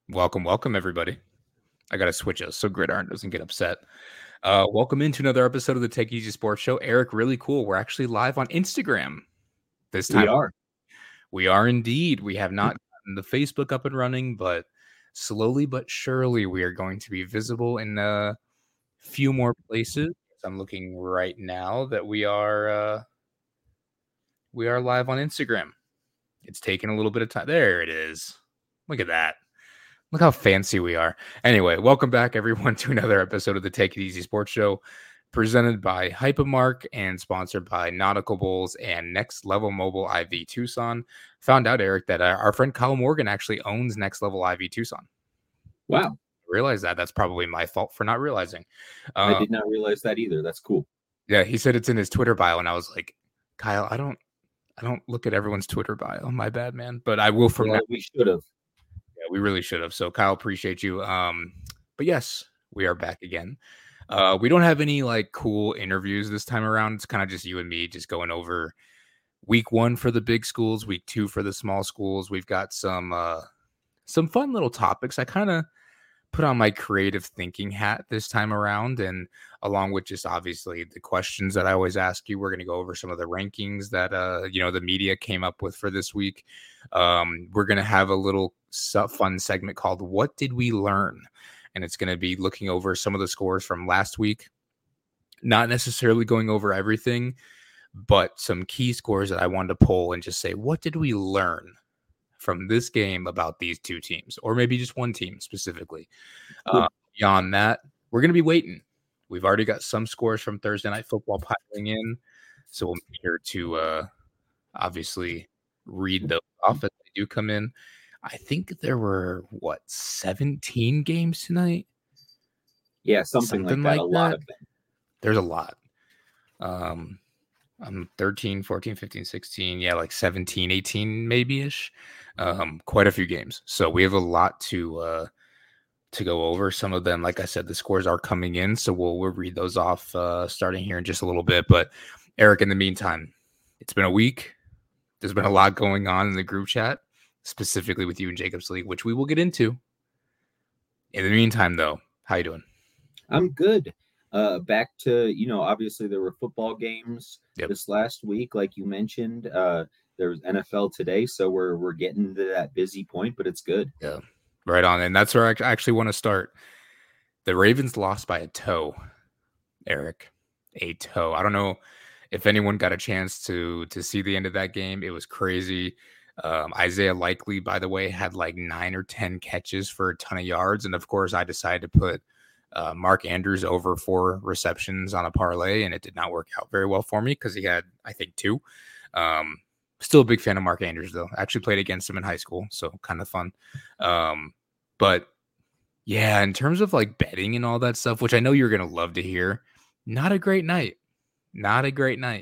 Welcome, everybody. I got to switch us so Gridiron doesn't get upset. Welcome into another episode of the Take Easy Sports Show. Eric, really cool. We're actually live on Instagram this We time. are. We are indeed. We have not gotten the Facebook up and running, but slowly but surely we are going to be visible in a few more places. I'm looking right now that we are live on Instagram. It's taken a little bit of time. There it is. Look at that. Look how fancy we are. Anyway, welcome back, everyone, to another episode of the Take It Easy Sports Show, presented by Hypermark and sponsored by Nautical Bulls and Next Level Mobile IV Tucson. Found out, Eric, that our friend Kyle Morgan actually owns Next Level IV Tucson. Wow. Realize that. That's probably my fault for not realizing. I did not realize that either. That's cool. Yeah, he said it's in his Twitter bio, and I was like, Kyle, I don't look at everyone's Twitter bio. My bad, man. But I will from now. We should have. Yeah, we really should have. So Kyle, appreciate you. But yes, we are back again. We don't have any like cool interviews this time around. It's kind of just you and me just going over week 1 for the big schools, week 2 for the small schools. We've got some fun little topics. I kind of put on my creative thinking hat this time around, and along with just obviously the questions that I always ask you, we're going to go over some of the rankings that the media came up with for this week. We're going to have a little fun segment called What Did We Learn? And it's going to be looking over some of the scores from last week, not necessarily going over everything, but some key scores that I wanted to pull and just say, what did we learn from this game about these two teams, or maybe just one team specifically? Beyond that, we're going to be waiting. We've already got some scores from Thursday Night Football piling in, so we'll be here to obviously read those off as they do come in. I think there were 17 games tonight? Yeah, something like that. A lot of them. There's a lot. 13, 14, 15, 16, yeah, like 17, 18 maybe-ish. Quite a few games. So we have a lot to go over. Some of them, like I said, the scores are coming in, so we'll read those off starting here in just a little bit. But Eric, in the meantime, it's been a week. There's been a lot going on in the group chat, specifically with you and Jacob's League, which we will get into. In the meantime, though, how you doing? I'm good. Back to, obviously there were football games this last week, like you mentioned. There was NFL today, so we're getting to that busy point, but it's good. Yeah, right on. And that's where I actually want to start. The Ravens lost by a toe, Eric. A toe. I don't know if anyone got a chance to see the end of that game. It was crazy. Isaiah Likely, by the way, had like 9 or 10 catches for a ton of yards. And of course, I decided to put Mark Andrews over 4 receptions on a parlay, and it did not work out very well for me because he had, I think, 2. Still a big fan of Mark Andrews, though. I actually played against him in high school, so kind of fun. But yeah, in terms of like betting and all that stuff, which I know you're going to love to hear, not a great night. Not a great night.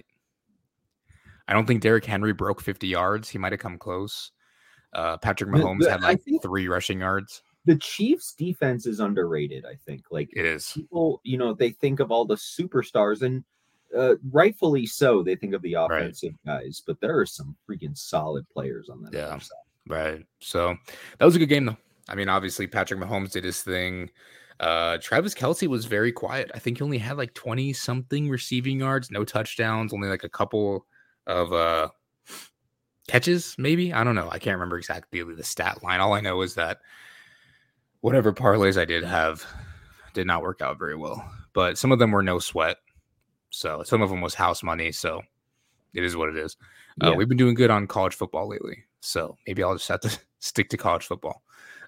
I don't think Derrick Henry broke 50 yards. He might have come close. Patrick Mahomes had like 3 rushing yards. The Chiefs' defense is underrated, I think. Like, it is. People, they think of all the superstars, and rightfully so. They think of the offensive guys, but there are some freaking solid players on that other side. Right. So that was a good game, though. I mean, obviously, Patrick Mahomes did his thing. Travis Kelce was very quiet. I think he only had like 20-something receiving yards, no touchdowns, only like a couple of catches, maybe. I don't know. I can't remember exactly the stat line. All I know is that whatever parlays I did have did not work out very well. But some of them were no sweat. So some of them was house money. So it is what it is. We've been doing good on college football lately. So maybe I'll just have to stick to college football.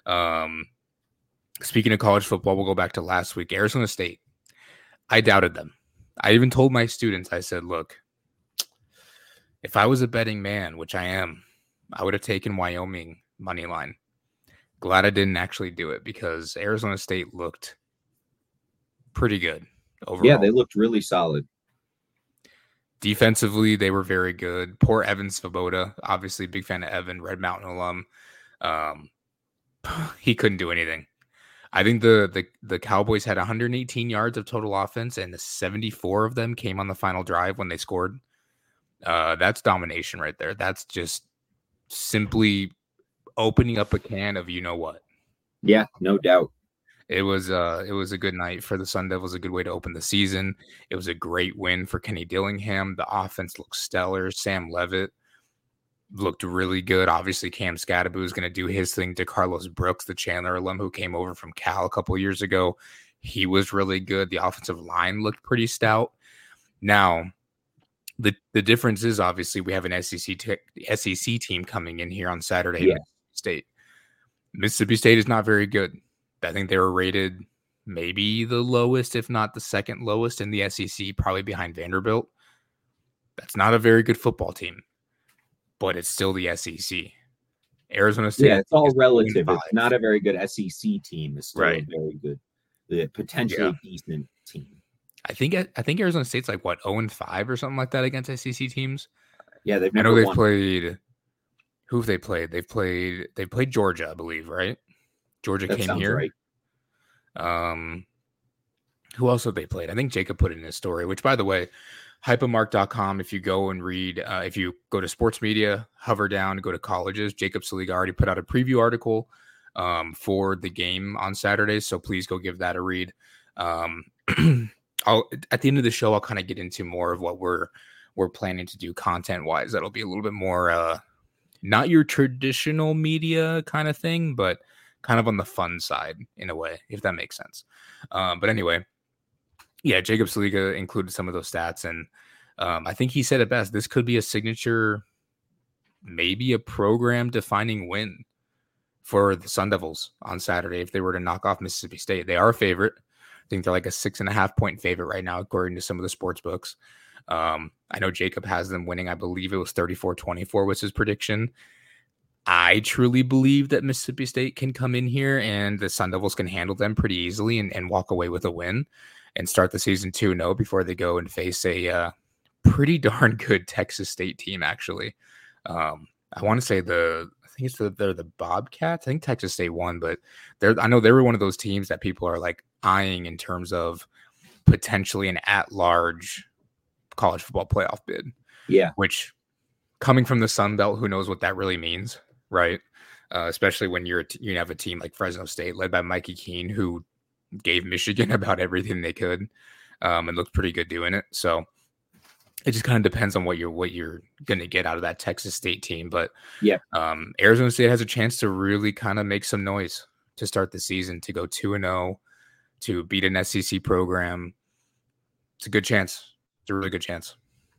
Speaking of college football, we'll go back to last week. Arizona State. I doubted them. I even told my students, I said, look, if I was a betting man, which I am, I would have taken Wyoming money line. Glad I didn't actually do it because Arizona State looked pretty good overall. Yeah, they looked really solid. Defensively, they were very good. Poor Evan Svoboda, obviously big fan of Evan, Red Mountain alum. He couldn't do anything. I think the Cowboys had 118 yards of total offense, and the 74 of them came on the final drive when they scored. That's domination right there. That's just simply opening up a can of you know what. Yeah, no doubt. It was a good night for the Sun Devils, a good way to open the season. It was a great win for Kenny Dillingham. The offense looked stellar. Sam Levitt looked really good. Obviously, Cam Scatterbo is going to do his thing. to Carlos Brooks, the Chandler alum who came over from Cal a couple years ago, he was really good. The offensive line looked pretty stout. Now, the difference is obviously we have an SEC team coming in here on Saturday. Yeah. Mississippi State is not very good. I think they were rated maybe the lowest, if not the second lowest in the SEC, probably behind Vanderbilt. That's not a very good football team, but it's still the SEC. Arizona State. Yeah, it's all relative. It's not a very good SEC team. It's still a very good, potentially decent team. I think Arizona State's like what 0-5 or something like that against SEC teams. Yeah, I know they've played. Who have they played? They played Georgia, I believe, right? Georgia came here. Right. Who else have they played? I think Jacob put it in his story, which, by the way, hypomark.com, if you go and read, if you go to sports media, hover down, go to colleges, Jacob Saliga already put out a preview article for the game on Saturday. So please go give that a read. At the end of the show, I'll kind of get into more of what we're planning to do content wise. That'll be a little bit more, not your traditional media kind of thing, but kind of on the fun side in a way, if that makes sense. But anyway, yeah, Jacob Saliga included some of those stats, and I think he said it best. This could be a signature, maybe a program-defining win for the Sun Devils on Saturday if they were to knock off Mississippi State. They are a favorite. I think they're like a 6.5-point favorite right now, according to some of the sports books. I know Jacob has them winning. I believe it was 34-24 was his prediction. I truly believe that Mississippi State can come in here and the Sun Devils can handle them pretty easily and walk away with a win and start the season 2-0 before they go and face a pretty darn good Texas State team, actually. I want to say they're the Bobcats. I think Texas State won, but I know they were one of those teams that people are like eyeing in terms of potentially an at-large college football playoff bid. Yeah. Which, coming from the Sun Belt, who knows what that really means, right? Especially when you have a team like Fresno State led by Mikey Keene, who gave Michigan about everything they could and looked pretty good doing it. So it just kind of depends on what you're going to get out of that Texas State team. But yeah, Arizona State has a chance to really kind of make some noise to start the season, to go 2-0, to beat an SEC program. It's a good chance. It's a really good chance.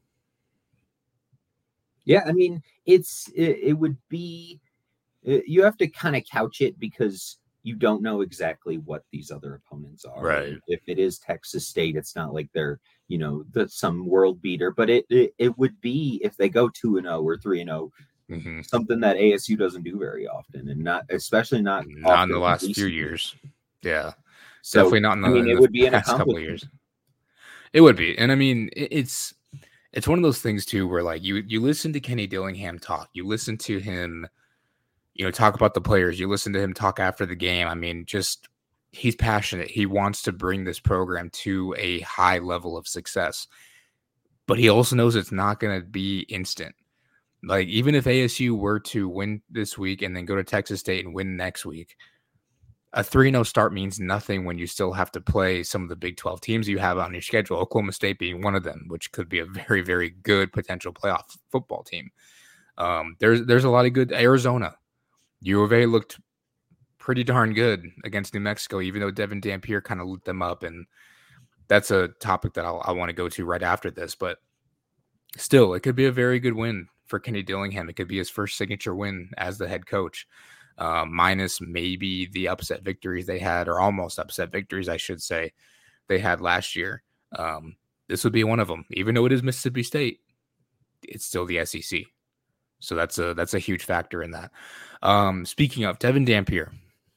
Yeah, I mean, it would be, you have to kind of couch it because you don't know exactly what these other opponents are. Right. If it is Texas State, it's not like they're, some world beater, but it would be if they go 2-0 or 3-0, something that ASU doesn't do very often, and especially not in the last few years. Yeah. So, definitely not in it would be past couple of years. It would be. And I mean, it's one of those things too, where like you listen to Kenny Dillingham talk, you listen to him, talk about the players, you listen to him talk after the game. I mean, just, he's passionate. He wants to bring this program to a high level of success, but he also knows it's not going to be instant. Like, even if ASU were to win this week and then go to Texas State and win next week, a 3-0 start means nothing when you still have to play some of the Big 12 teams you have on your schedule, Oklahoma State being one of them, which could be a very, very good potential playoff football team. There's a lot of good. Arizona, U of A looked pretty darn good against New Mexico, even though Devin Dampier kind of lit them up. And that's a topic that I want to go to right after this. But still, it could be a very good win for Kenny Dillingham. It could be his first signature win as the head coach. Minus maybe the upset victories they had, or almost upset victories, I should say, they had last year. This would be one of them. Even though it is Mississippi State, it's still the SEC. So that's a huge factor in that. Speaking of Devin Dampier,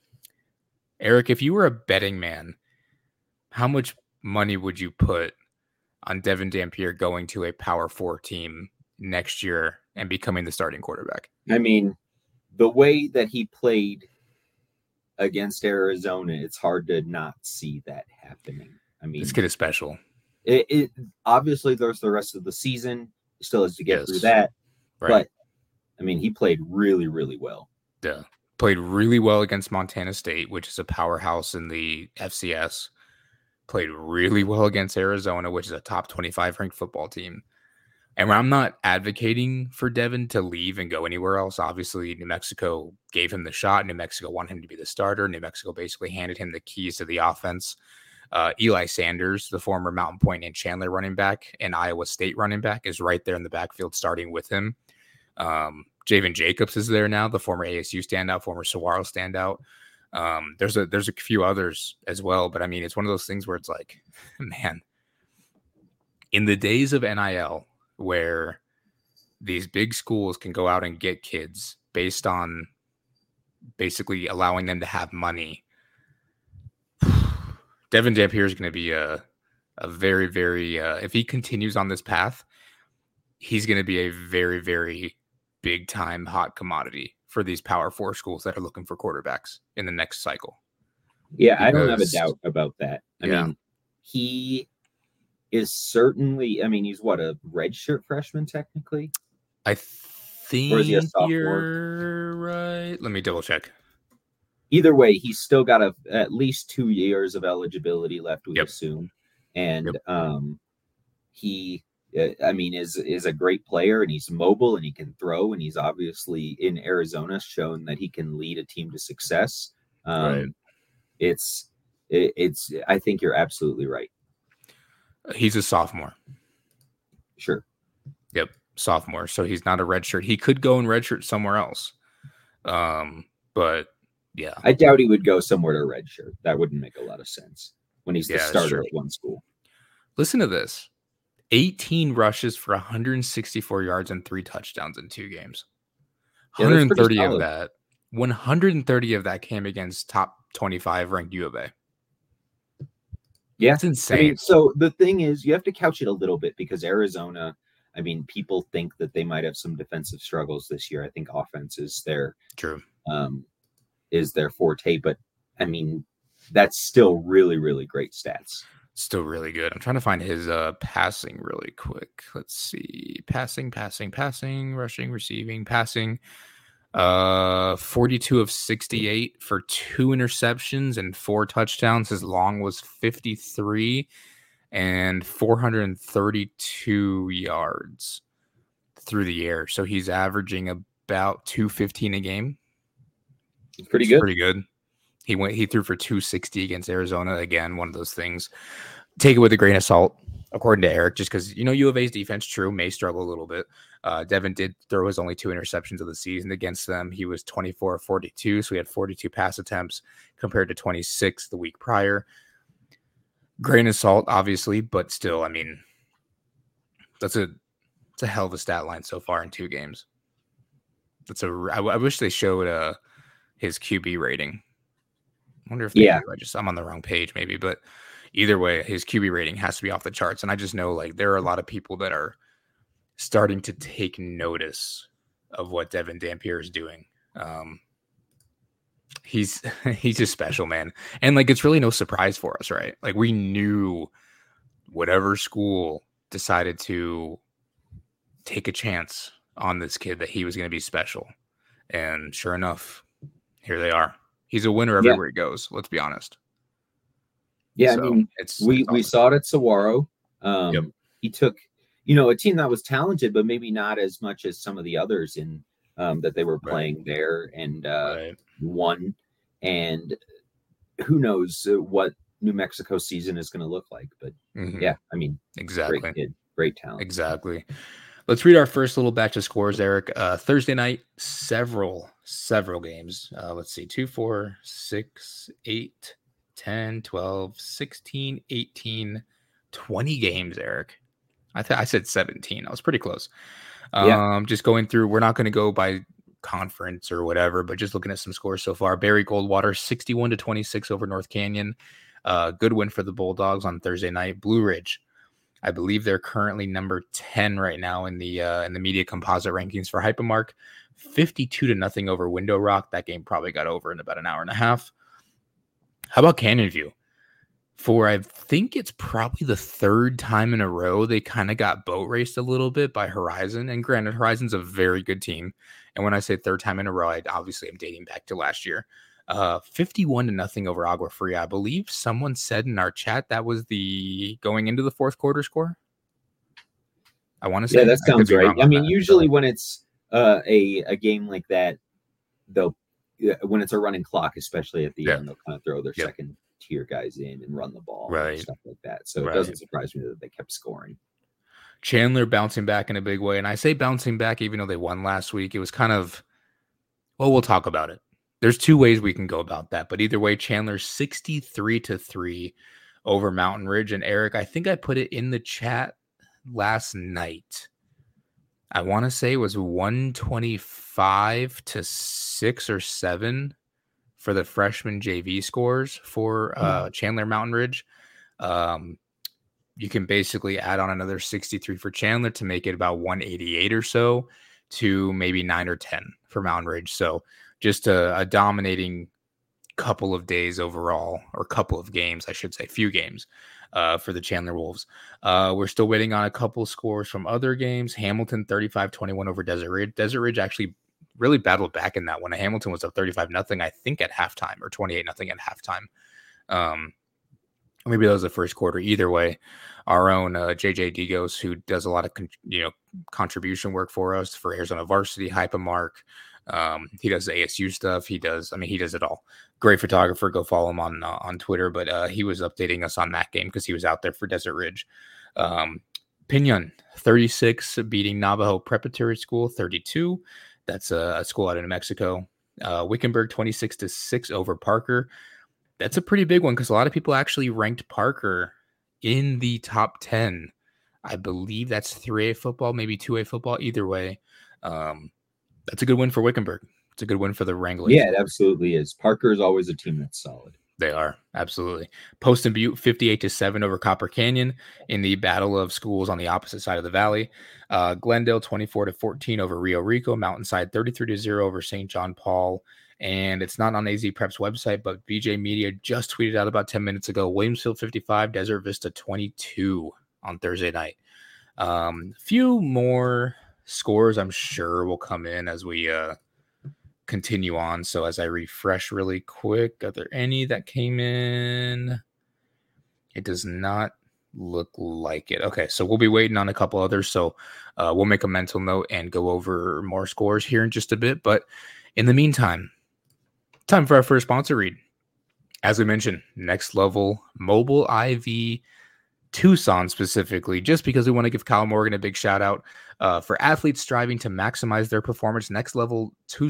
Eric, if you were a betting man, how much money would you put on Devin Dampier going to a Power 4 team next year and becoming the starting quarterback? I mean, the way that he played against Arizona, it's hard to not see that happening. I mean, this kid is special. It obviously there's the rest of the season. He still has to get through that. Right. But I mean, he played really, really well. Yeah. Played really well against Montana State, which is a powerhouse in the FCS. Played really well against Arizona, which is a top 25 ranked football team. And I'm not advocating for Devin to leave and go anywhere else. Obviously, New Mexico gave him the shot. New Mexico wanted him to be the starter. New Mexico basically handed him the keys to the offense. Eli Sanders, the former Mountain Point and Chandler running back and Iowa State running back, is right there in the backfield starting with him. Javen Jacobs is there now, the former ASU standout, former Saguaro standout. There's a few others as well, but I mean, it's one of those things where it's like, man, in the days of NIL, where these big schools can go out and get kids based on basically allowing them to have money, Devin Dampier is going to be a very, very, if he continues on this path, he's going to be a very, very big time hot commodity for these Power 4 schools that are looking for quarterbacks in the next cycle. Yeah, I don't have a doubt about that. I mean, he is certainly, I mean, he's what, a redshirt freshman technically? I think or is he a sophomore? You're right. Let me double check. Either way, he's still got at least 2 years of eligibility left, we assume. And he, I mean, is a great player, and he's mobile and he can throw, and he's obviously in Arizona shown that he can lead a team to success. Right. It's I think you're absolutely right. He's a sophomore. Sure. Yep. Sophomore. So he's not a redshirt. He could go and redshirt somewhere else. But yeah, I doubt he would go somewhere to redshirt. That wouldn't make a lot of sense when he's the starter at one school. Listen to this. 18 rushes for 164 yards and 3 touchdowns in 2 games. 130 of that came against top 25 ranked U of A. Yeah, it's insane. I mean, so the thing is, you have to couch it a little bit because Arizona, I mean, people think that they might have some defensive struggles this year. I think offense is their forte, but I mean, that's still really, really great stats. Still really good. I'm trying to find his passing really quick. Let's see. Passing, rushing, receiving, passing. 42 of 68 for 2 interceptions and 4 touchdowns. His long was 53 and 432 yards through the air. So he's averaging about 215 a game. Pretty good. Pretty good. He threw for 260 against Arizona. Again, one of those things. Take it with a grain of salt, according to Eric, just because, U of A's defense, true, may struggle a little bit. Devin did throw his only 2 interceptions of the season against them. He was 24 of 42, so he had 42 pass attempts compared to 26 the week prior. Grain of salt, obviously, but still, I mean, it's a hell of a stat line so far in 2 games. I wish they showed his QB rating. I wonder if I'm on the wrong page maybe, but either way, his QB rating has to be off the charts. And I just know, like, there are a lot of people that are starting to take notice of what Devin Dampier is doing. He's just special, man. And like, it's really no surprise for us, right? Like, we knew whatever school decided to take a chance on this kid that he was going to be special. And sure enough, here they are. He's a winner everywhere he goes. Let's be honest. Yeah, so I mean, we saw it at Saguaro. He took, a team that was talented, but maybe not as much as some of the others in that they were playing there, and won. And who knows what New Mexico season is going to look like? But yeah, I mean, exactly, great kid, great talent. Exactly. Let's read our first little batch of scores, Eric. Thursday night, several games. Let's see, 2, 4, 6, 8, 10, 12, 16, 18, 20 games, Eric. I said 17. I was pretty close. Just going through, we're not going to go by conference or whatever, but just looking at some scores so far. Barry Goldwater, 61-26 over North Canyon. Good win for the Bulldogs on Thursday night. Blue Ridge, I believe they're currently number 10 right now in the media composite rankings for Hypermark. 52-0 over Window Rock. That game probably got over in about an hour and a half. How about Canyon View? for I think it's probably the third time in a row they kind of got boat raced a little bit by Horizon. And granted, Horizon's a very good team. And when I say third time in a row, I obviously am dating back to last year. 51-0 over Agua Fria. I believe someone said in our chat that was the going into the fourth quarter score. I want to say that sounds right. I mean, usually when it's a game like that, when it's a running clock, especially at the end, they'll kind of throw their second tier guys in and run the ball and stuff like that. So it doesn't surprise me that they kept scoring. Chandler bouncing back in a big way. And I say bouncing back, even though they won last week, it was kind of, well, we'll talk about it. There's two ways we can go about that. But either way, Chandler 63-3 over Mountain Ridge. And Eric, I think I put it in the chat last night. I want to say it was 125-6 or 7 for the freshman JV scores for Chandler Mountain Ridge. You can basically add on another 63 for Chandler to make it about 188 or so to maybe 9 or 10 for Mountain Ridge. So just a dominating couple of days overall, or couple of games, I should say, few games for the Chandler Wolves. We're still waiting on a couple scores from other games. Hamilton 35-21 over Desert Ridge. Desert Ridge actually really battled back in that one. Hamilton was up 35-0, I think, at halftime, or 28-0 at halftime. Maybe that was the first quarter. Either way, our own JJ Digos, who does a lot of contribution work for us for Arizona Varsity, Hypermark. He does ASU stuff. He does it all. Great photographer. Go follow him on Twitter. But he was updating us on that game because he was out there for Desert Ridge. Pinon 36 beating Navajo Preparatory School 32. That's a school out in New Mexico. Wickenburg 26-6 over Parker. That's a pretty big one because a lot of people actually ranked Parker in the top 10. I believe that's 3A football, maybe 2A football. Either way, that's a good win for Wickenburg. It's a good win for the Wranglers. Yeah, it absolutely is. Parker is always a team that's solid. They are, absolutely. Post and Butte 58-7 over Copper Canyon in the battle of schools on the opposite side of the valley. Glendale 24-14 over Rio Rico. Mountainside 33-0 over St. John Paul. And it's not on AZ Prep's website, but BJ Media just tweeted out about 10 minutes ago, Williamsfield 55, Desert Vista 22 on Thursday night. Few more scores I'm sure will come in as we continue on. So as I refresh really quick, are there any that came in? It does not look like it. Okay, so we'll be waiting on a couple others. So we'll make a mental note and go over more scores here in just a bit. But in the meantime, time for our first sponsor read. As we mentioned, Next Level Mobile IV Tucson specifically, just because we want to give Kyle Morgan a big shout out for athletes striving to maximize their performance. Next Level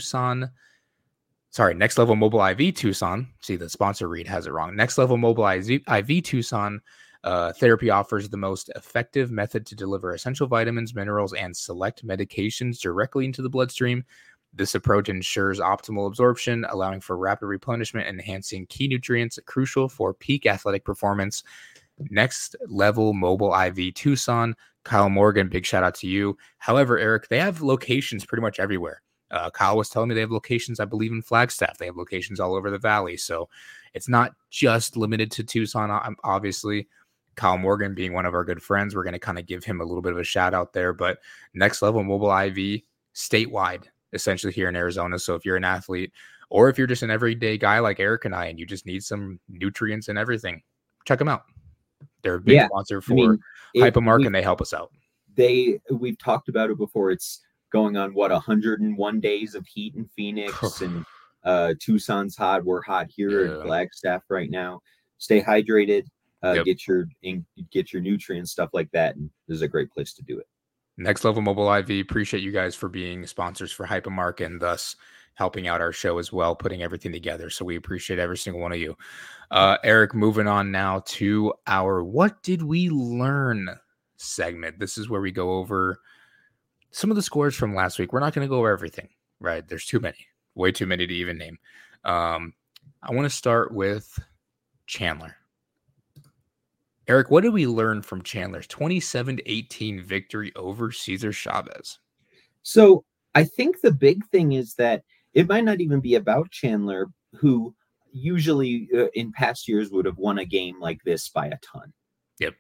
Mobile IV Tucson. See, the sponsor read has it wrong. Next Level Mobile IV Tucson therapy offers the most effective method to deliver essential vitamins, minerals, and select medications directly into the bloodstream. This approach ensures optimal absorption, allowing for rapid replenishment, enhancing key nutrients crucial for peak athletic performance. Next Level Mobile IV Tucson. Kyle Morgan, big shout out to you. However, Eric, they have locations pretty much everywhere. Kyle was telling me they have locations, I believe, in Flagstaff. They have locations all over the valley. So it's not just limited to Tucson. Obviously, Kyle Morgan being one of our good friends, we're going to kind of give him a little bit of a shout out there. But Next Level Mobile IV statewide, essentially here in Arizona. So if you're an athlete or if you're just an everyday guy like Eric and I, and you just need some nutrients and everything, check them out. They're a big sponsor for Hypermark, and they help us out. We've talked about it before. It's going on 101 days of heat in Phoenix, and Tucson's hot. We're hot here in Flagstaff right now. Stay hydrated, get your nutrients, stuff like that, and this is a great place to do it. Next Level Mobile IV. Appreciate you guys for being sponsors for Hypermark and thus helping out our show as well, putting everything together. So we appreciate every single one of you. Eric, moving on now to our What Did We Learn segment. This is where we go over some of the scores from last week. We're not going to go over everything, right? There's too many, way too many to even name. I want to start with Chandler. Eric, what did we learn from Chandler's 27-18 victory over Cesar Chavez? So I think the big thing is that it might not even be about Chandler, who, usually in past years would have won a game like this by a ton. Yep.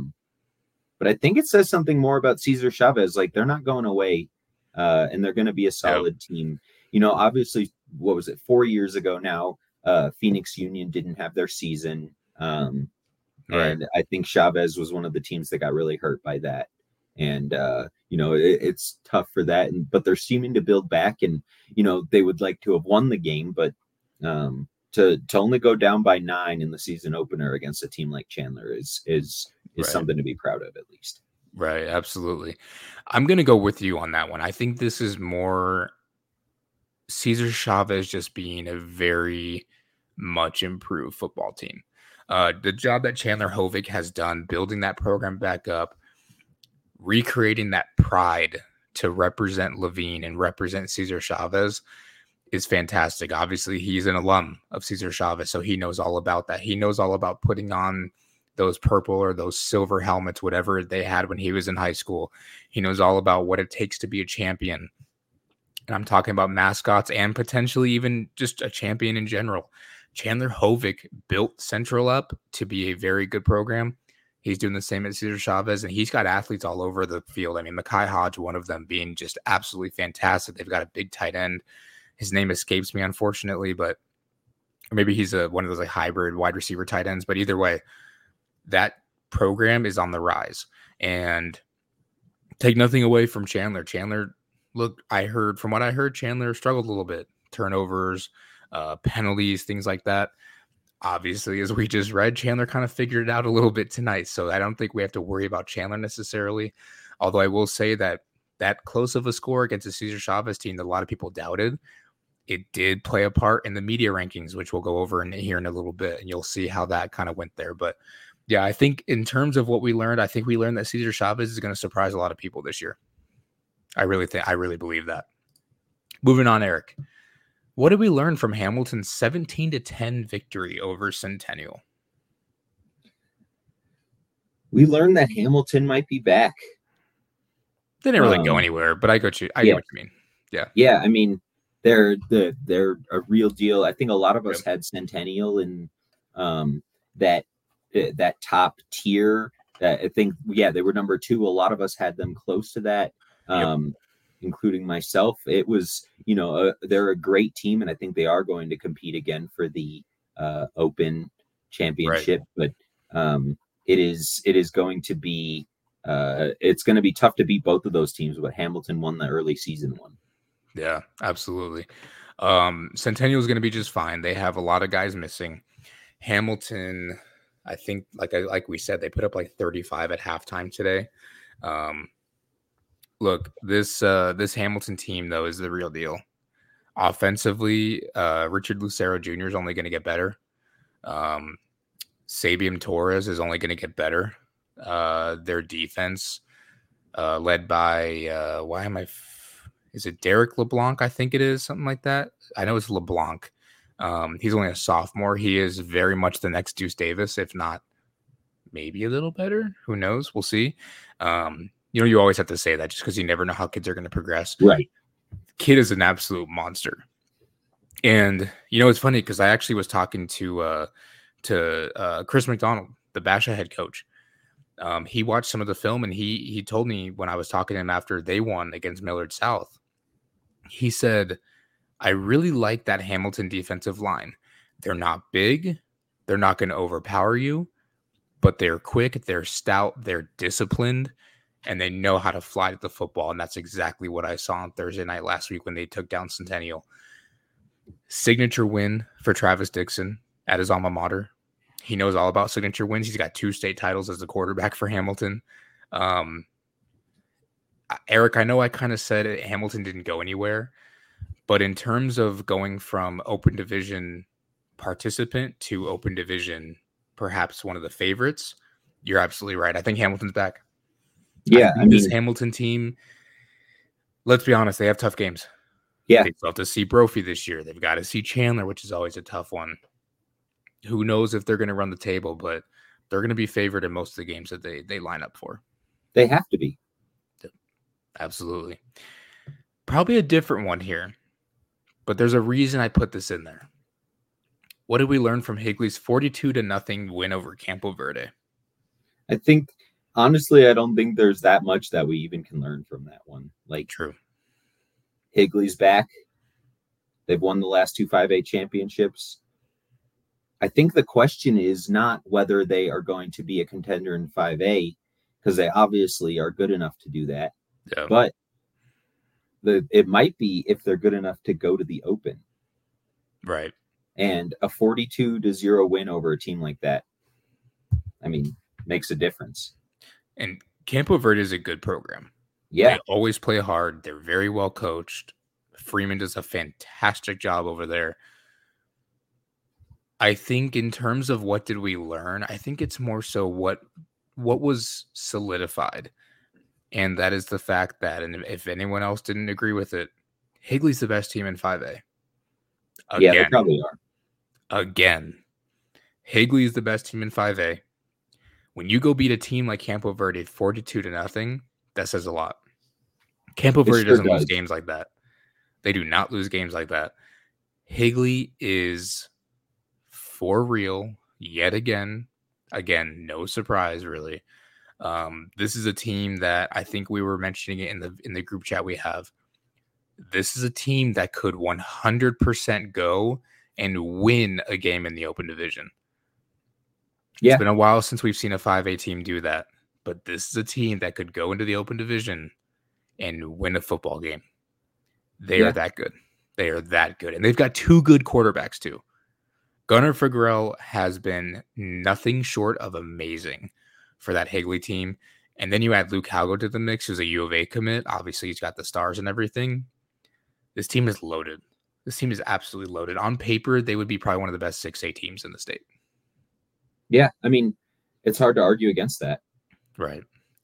But I think it says something more about Cesar Chavez. Like they're not going away, and they're going to be a solid team. Obviously, what was it, 4 years ago now? Phoenix Union didn't have their season, and I think Chavez was one of the teams that got really hurt by that. And it's tough for that. But they're seeming to build back, and they would like to have won the game, but to only go down by 9 in the season opener against a team like Chandler is something to be proud of, at least. Right, absolutely. I'm going to go with you on that one. I think this is more Cesar Chavez just being a very much improved football team. The job that Chandler Hovig has done, building that program back up, recreating that pride to represent Levine and represent Cesar Chavez is fantastic. Obviously, he's an alum of Cesar Chavez, so he knows all about that. He knows all about putting on those purple or those silver helmets, whatever they had when he was in high school. He knows all about what it takes to be a champion. And I'm talking about mascots and potentially even just a champion in general. Chandler Hovig built Central up to be a very good program. He's doing the same at Cesar Chavez, and he's got athletes all over the field. I mean, Mekhi Hodge, one of them, being just absolutely fantastic. They've got a big tight end. His name escapes me, unfortunately, but maybe he's one of those like hybrid wide receiver tight ends. But either way, that program is on the rise. And take nothing away from Chandler. Chandler, look, from what I heard, Chandler struggled a little bit. Turnovers, penalties, things like that. Obviously, as we just read, Chandler kind of figured it out a little bit tonight. So I don't think we have to worry about Chandler necessarily. Although I will say that close of a score against the Cesar Chavez team that a lot of people doubted, it did play a part in the media rankings, which we'll go over here in a little bit. And you'll see how that kind of went there. But yeah, I think in terms of what we learned, I think we learned that Cesar Chavez is going to surprise a lot of people this year. I really believe that. Moving on, Eric. What did we learn from Hamilton's 17-10 victory over Centennial? We learned that Hamilton might be back. They didn't really go anywhere, but I get what you mean. Yeah. Yeah, I mean, they're a real deal. I think a lot of us had Centennial in that top tier. I think, they were number 2. A lot of us had them close to that. Including myself. It was, they're a great team, and I think they are going to compete again for the Open Championship. Right. But it is going to be it's going to be tough to beat both of those teams. But Hamilton won the early season one. Yeah, absolutely. Centennial is going to be just fine. They have a lot of guys missing. Hamilton, I think, like we said, they put up like 35 at halftime today. Look, this Hamilton team, though, is the real deal. Offensively, Richard Lucero Jr. is only going to get better. Sabian Torres is only going to get better. Their defense, led by, is it Derek LeBlanc? I think it is, something like that. I know it's LeBlanc. He's only a sophomore. He is very much the next Deuce Davis, if not maybe a little better. Who knows? We'll see. You always have to say that just because you never know how kids are going to progress. Right. Kid is an absolute monster. And, it's funny because I actually was talking to Chris McDonald, the Basha head coach. He watched some of the film, and he told me when I was talking to him after they won against Millard South, he said, I really like that Hamilton defensive line. They're not big. They're not going to overpower you, but they're quick. They're stout. They're disciplined. And they know how to fly to the football. And that's exactly what I saw on Thursday night last week when they took down Centennial. Signature win for Travis Dixon at his alma mater. He knows all about signature wins. He's got 2 state titles as a quarterback for Hamilton. Eric, I know I kind of said Hamilton didn't go anywhere. But in terms of going from open division participant to open division, perhaps one of the favorites, you're absolutely right. I think Hamilton's back. Yeah, this Hamilton team, let's be honest, they have tough games. Yeah. They still have to see Brophy this year. They've got to see Chandler, which is always a tough one. Who knows if they're going to run the table, but they're going to be favored in most of the games that they line up for. They have to be. Absolutely. Probably a different one here, but there's a reason I put this in there. What did we learn from Higley's 42-0 win over Campo Verde? I think, honestly, I don't think there's that much that we even can learn from that one. Like, true. Higley's back. They've won the last 2 5A championships. I think the question is not whether they are going to be a contender in 5A, because they obviously are good enough to do that. Yeah. But it might be if they're good enough to go to the Open. Right. And a 42-0 win over a team like that, I mean, makes a difference. And Campo Verde is a good program. Yeah. They always play hard. They're very well coached. Freeman does a fantastic job over there. I think in terms of what did we learn, I think it's more so what was solidified. And that is the fact that, and if anyone else didn't agree with it, Higley's the best team in 5A. Yeah, they probably are. Again, Higley is the best team in 5A. When you go beat a team like Campo Verde 42-0, that says a lot. Campo Verde doesn't lose games like that. They do not lose games like that. Higley is for real yet again. Again, no surprise really. This is a team that I think we were mentioning it in the group chat we have. This is a team that could 100% go and win a game in the Open Division. Yeah. It's been a while since we've seen a 5A team do that, but this is a team that could go into the Open Division and win a football game. They are that good. They are that good. And they've got 2 good quarterbacks too. Gunnar Fagrell has been nothing short of amazing for that Higley team. And then you add Luke Halgo to the mix, who's a U of A commit. Obviously, he's got the stars and everything. This team is loaded. This team is absolutely loaded. On paper, they would be probably one of the best 6A teams in the state. Yeah, I mean, it's hard to argue against that. Right.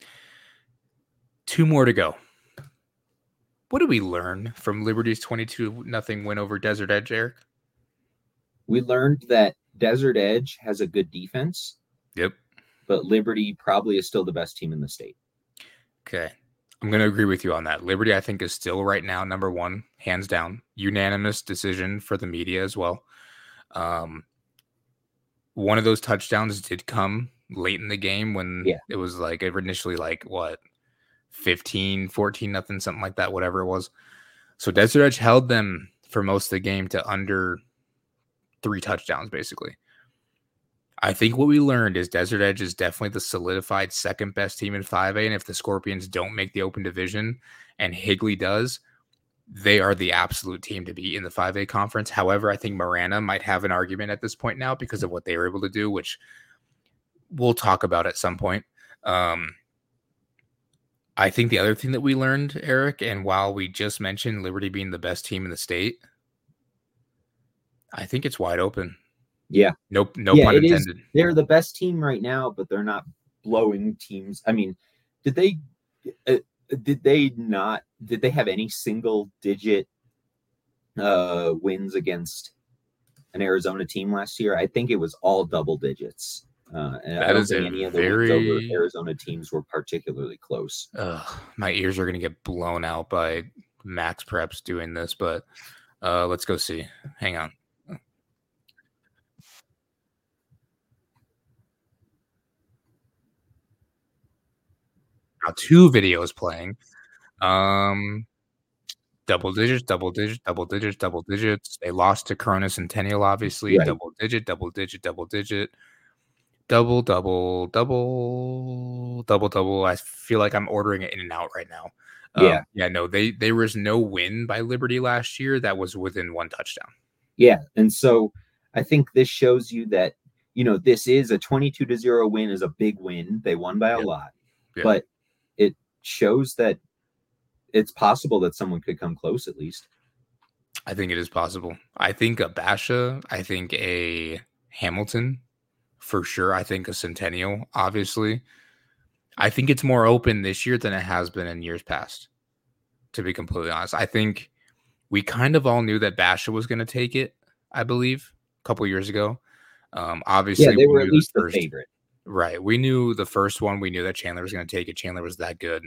2 more to go. What did we learn from Liberty's 22-0 win over Desert Edge, Eric? We learned that Desert Edge has a good defense. Yep. But Liberty probably is still the best team in the state. Okay. I'm going to agree with you on that. Liberty, I think, is still right now number 1, hands down. Unanimous decision for the media as well. One of those touchdowns did come late in the game when it was like initially like what, 15, 14, nothing, something like that, whatever it was. So Desert Edge held them for most of the game to under 3 touchdowns, basically. I think what we learned is Desert Edge is definitely the solidified second best team in 5A. And if the Scorpions don't make the Open Division and Higley does, they are the absolute team to be in the 5A conference. However, I think Marana might have an argument at this point now because of what they were able to do, which we'll talk about at some point. I think the other thing that we learned, Eric, and while we just mentioned Liberty being the best team in the state, I think it's wide open. Yeah. No pun intended. They're the best team right now, but they're not blowing teams. I mean, did they have any single digit wins against an Arizona team last year? I think it was all double digits. And I don't think any of the wins over Arizona teams were particularly close. My ears are going to get blown out by Max Preps doing this, but let's go see. Hang on. Now 2 videos playing. Double digits. They lost to Corona Centennial, obviously. Right. Double digit. Double. I feel like I'm ordering it in and out right now. No, there was no win by Liberty last year that was within 1 touchdown. Yeah, and so I think this shows you that, this is a 22-0 win is a big win. They won by a lot, but it shows that it's possible that someone could come close at least. I think it is possible. I think a Basha, I think a Hamilton for sure. I think a Centennial, obviously. I think it's more open this year than it has been in years past, to be completely honest. I think we kind of all knew that Basha was going to take it, I believe, a couple years ago. Obviously, they were at least the favorite. Right. We knew the first one. We knew that Chandler was going to take it. Chandler was that good.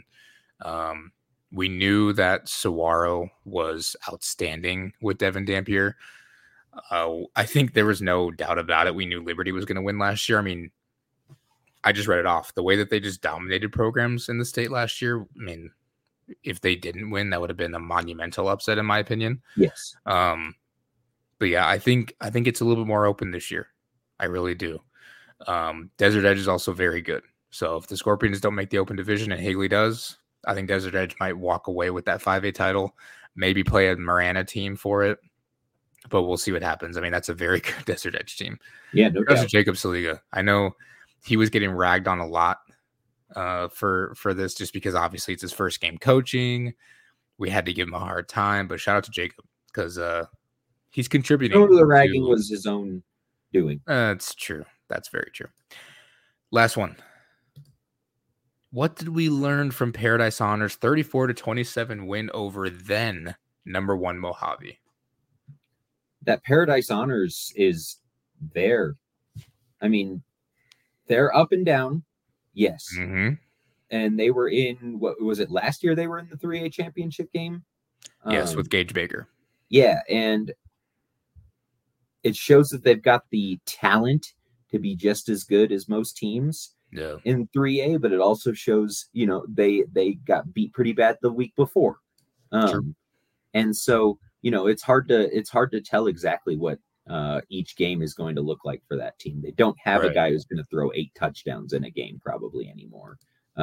We knew that Saguaro was outstanding with Devin Dampier. I think there was no doubt about it. We knew Liberty was going to win last year. I mean, I just read it off. The way that they just dominated programs in the state last year, I mean, if they didn't win, that would have been a monumental upset, in my opinion. Yes. But yeah, I think it's a little bit more open this year. I really do. Desert Edge is also very good. So if the Scorpions don't make the open division and Higley does, I think Desert Edge might walk away with that 5A title, maybe play a Marana team for it, but we'll see what happens. I mean, that's a very good Desert Edge team. Yeah, no doubt. Jacob Saliga. I know he was getting ragged on a lot for this just because obviously it's his first game coaching. We had to give him a hard time, but shout out to Jacob because he's contributing. Some of the ragging was his own doing. That's true. That's very true. Last one. What did we learn from Paradise Honors' 34-27 win over then number 1 Mojave? That Paradise Honors is there. I mean, they're up and down. Yes. Mm-hmm. And they were in, what was it, last year they were in the 3A championship game? Yes, with Gage Baker. Yeah, and it shows that they've got the talent to be just as good as most teams in 3A, but it also shows, they got beat pretty bad the week before. And so, it's hard to tell exactly what each game is going to look like for that team. They don't have a guy who's going to throw 8 touchdowns in a game probably anymore.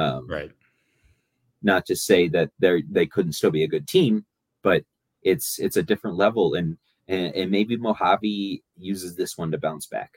Not to say that they couldn't still be a good team, but it's a different level, and maybe Mojave uses this one to bounce back.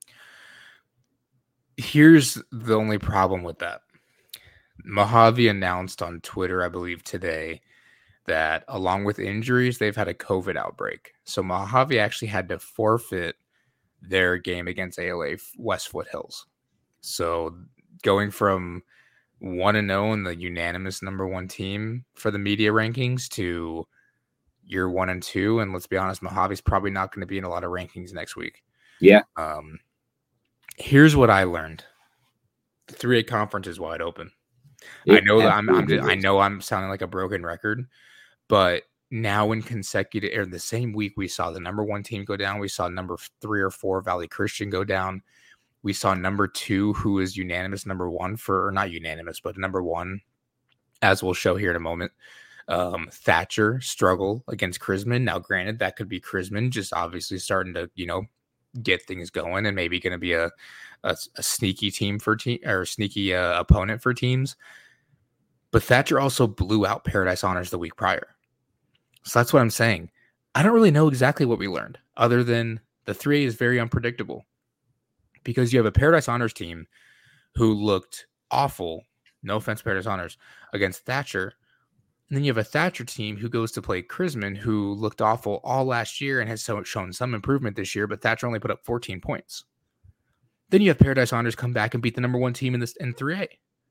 Here's the only problem with that. Mojave announced on Twitter, I believe today, that along with injuries, they've had a COVID outbreak. So Mojave actually had to forfeit their game against ALA West Foothills. So going from 1-0 and the unanimous number 1 team for the media rankings to you're 1-2, and let's be honest, Mojave's probably not going to be in a lot of rankings next week. Yeah. Here's what I learned: the 3A conference is wide open. I know I'm sounding like a broken record, but now in consecutive or the same week, we saw the number 1 team go down. We saw number 3 or 4 Valley Christian go down. We saw number 2, who is unanimous number 1 or not unanimous, but number 1, as we'll show here in a moment. Thatcher struggle against Chrisman. Now, granted, that could be Chrisman just obviously starting to, get things going and maybe going to be a sneaky team for team or sneaky opponent for teams. But Thatcher also blew out Paradise Honors the week prior. So that's what I'm saying. I don't really know exactly what we learned other than the 3A is very unpredictable because you have a Paradise Honors team who looked awful. No offense, Paradise Honors, against Thatcher. And then you have a Thatcher team who goes to play Chrisman, who looked awful all last year and has shown some improvement this year, but Thatcher only put up 14 points. Then you have Paradise Honors come back and beat the number 1 team in 3A.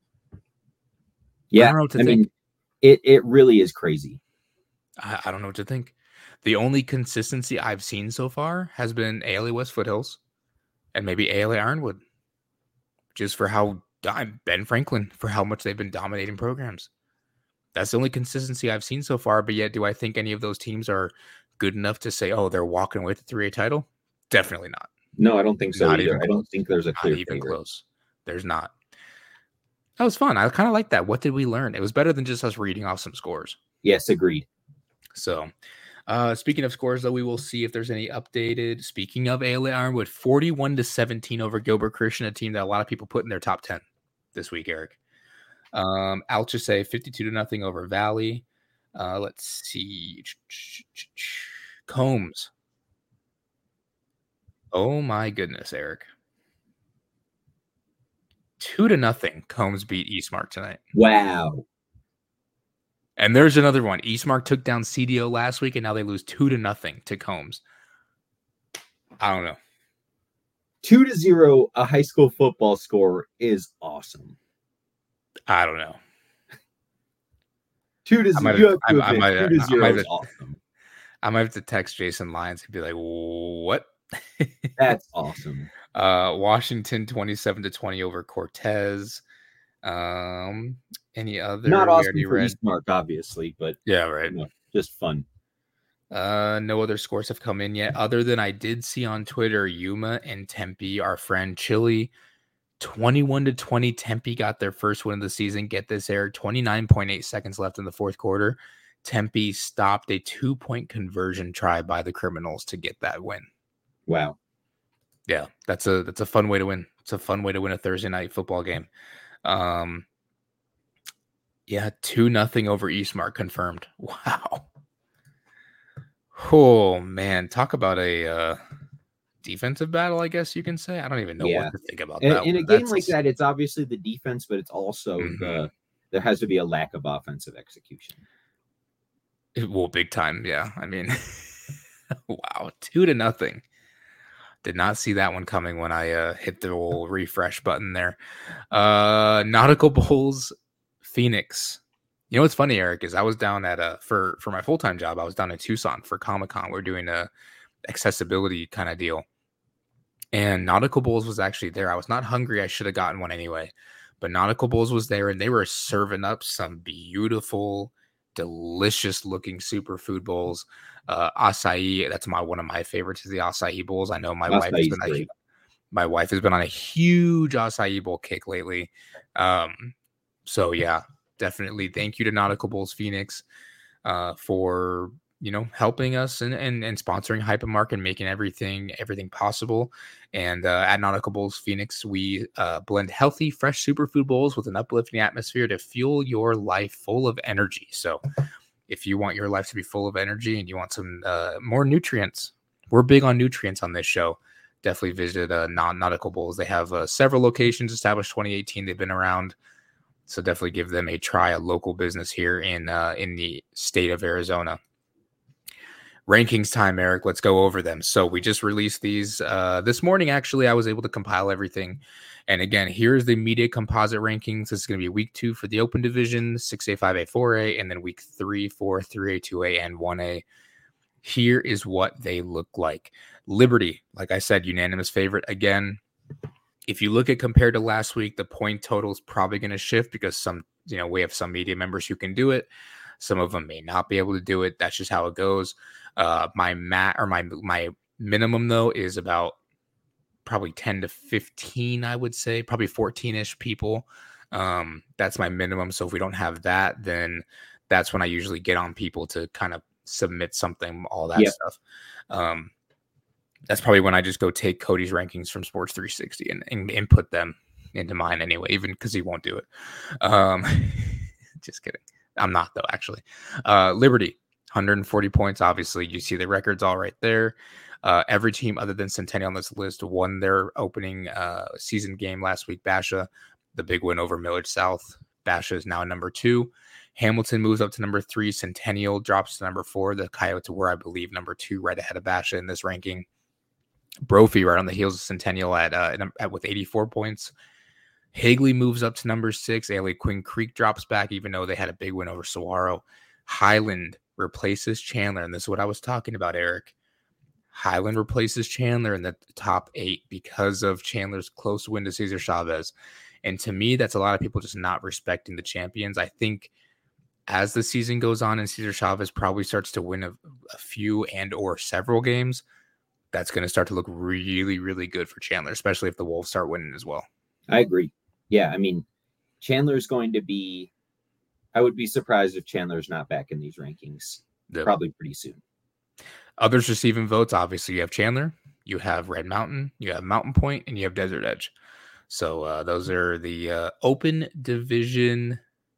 Yeah, I don't know what to think. It really is crazy. I don't know what to think. The only consistency I've seen so far has been ALA West Foothills and maybe ALA Ironwood, just for how Ben Franklin, for how much they've been dominating programs. That's the only consistency I've seen so far, but yet do I think any of those teams are good enough to say, oh, they're walking away with the 3A title? Definitely not. No, I don't think so either. I don't think there's a clear even close. There's not. That was fun. I kind of like that. What did we learn? It was better than just us reading off some scores. Yes, agreed. So, speaking of scores, though, we will see if there's any updated. Speaking of ALA Ironwood, 41-17 over Gilbert Christian, a team that a lot of people put in their top 10 this week, Eric. Alchese 52-0 over Valley. Let's see. Combs. Oh my goodness, Eric. 2-0. Combs beat Eastmark tonight. Wow. And there's another one. Eastmark took down CDO last week, and now they lose 2-0 to Combs. I don't know. 2-0, a high school football score is awesome. I don't know. 2-0. 2-0 is awesome. I might have to text Jason Lyons and be like, what? That's awesome. Washington 27-20 over Cortez. Any other? Not awesome for Eastmark, obviously, but yeah, right. Just fun. No other scores have come in yet, other than I did see on Twitter, Yuma and Tempe, our friend Chili, 21-20. Tempe got their first win of the season. Get this, Eric, 29.8 seconds left in the fourth quarter. Tempe stopped a 2-point conversion try by the Criminals to get that win. Wow. Yeah, that's a fun way to win. It's a fun way to win a Thursday night football game. Yeah, 2-0 over Eastmark confirmed. Wow. Oh man, talk about a defensive battle, I guess you can say. I don't even know what to think about that. In a game like that, it's obviously the defense, but it's also there has to be a lack of offensive execution. Well, big time, yeah. I mean, wow, 2-0. Did not see that one coming when I hit the old refresh button there. Nautical Bowls, Phoenix. You know what's funny, Eric, is I was down at for my full-time job, I was down in Tucson for Comic-Con. We're doing a accessibility kind of deal. And Nautical Bowls was actually there. I was not hungry. I should have gotten one anyway. But Nautical Bowls was there, and they were serving up some beautiful, delicious-looking superfood bowls. Acai, that's one of my favorites is the acai bowls. I know my wife has been on a huge acai bowl kick lately. So yeah, definitely thank you to Nautical Bowls Phoenix for helping us and sponsoring Hypermark and making everything possible. And at Nautical Bowls Phoenix, we blend healthy, fresh superfood bowls with an uplifting atmosphere to fuel your life full of energy. So if you want your life to be full of energy and you want some more nutrients, we're big on nutrients on this show. Definitely visit Nautical Bowls. They have several locations established 2018. They've been around. So definitely give them a try, a local business here in the state of Arizona. Rankings time, Eric. Let's go over them. So we just released these this morning. Actually, I was able to compile everything. And again, here's the media composite rankings. This is going to be week 2 for the open division, 6A, 5A, 4A, and then week 3, 4, 3A, 2A, and 1A. Here is what they look like. Liberty, like I said, unanimous favorite. Again, if you look at compared to last week, the point total is probably going to shift because we have some media members who can do it. Some of them may not be able to do it. That's just how it goes. My minimum though is about probably 10 to 15, I would say, probably 14-ish people. That's my minimum. So if we don't have that, then that's when I usually get on people to kind of submit something, all that stuff. That's probably when I just go take Cody's rankings from Sports 360 and input them into mine anyway, even because he won't do it. Just kidding. I'm not though, actually. Liberty, 140 points. Obviously, you see the records all right there. Every team other than Centennial on this list won their opening season game last week. Basha, the big win over Millard South. Basha is now number 2. Hamilton moves up to number 3. Centennial drops to number 4. The Coyotes were, I believe, number 2, right ahead of Basha in this ranking. Brophy right on the heels of Centennial at with 84 points. Higley moves up to number 6. Queen Creek drops back, even though they had a big win over Saguaro. Highland replaces Chandler, and this is what I was talking about, Eric. Highland replaces Chandler in the top 8 because of Chandler's close win to Cesar Chavez. And to me, that's a lot of people just not respecting the champions. I think as the season goes on and Cesar Chavez probably starts to win a few and or several games, that's going to start to look really, really good for Chandler, especially if the Wolves start winning as well. I agree. Yeah, I mean, Chandler's going to be – I would be surprised if Chandler's not back in these rankings probably pretty soon. Others receiving votes, obviously, you have Chandler, you have Red Mountain, you have Mountain Point, and you have Desert Edge. So those are the open division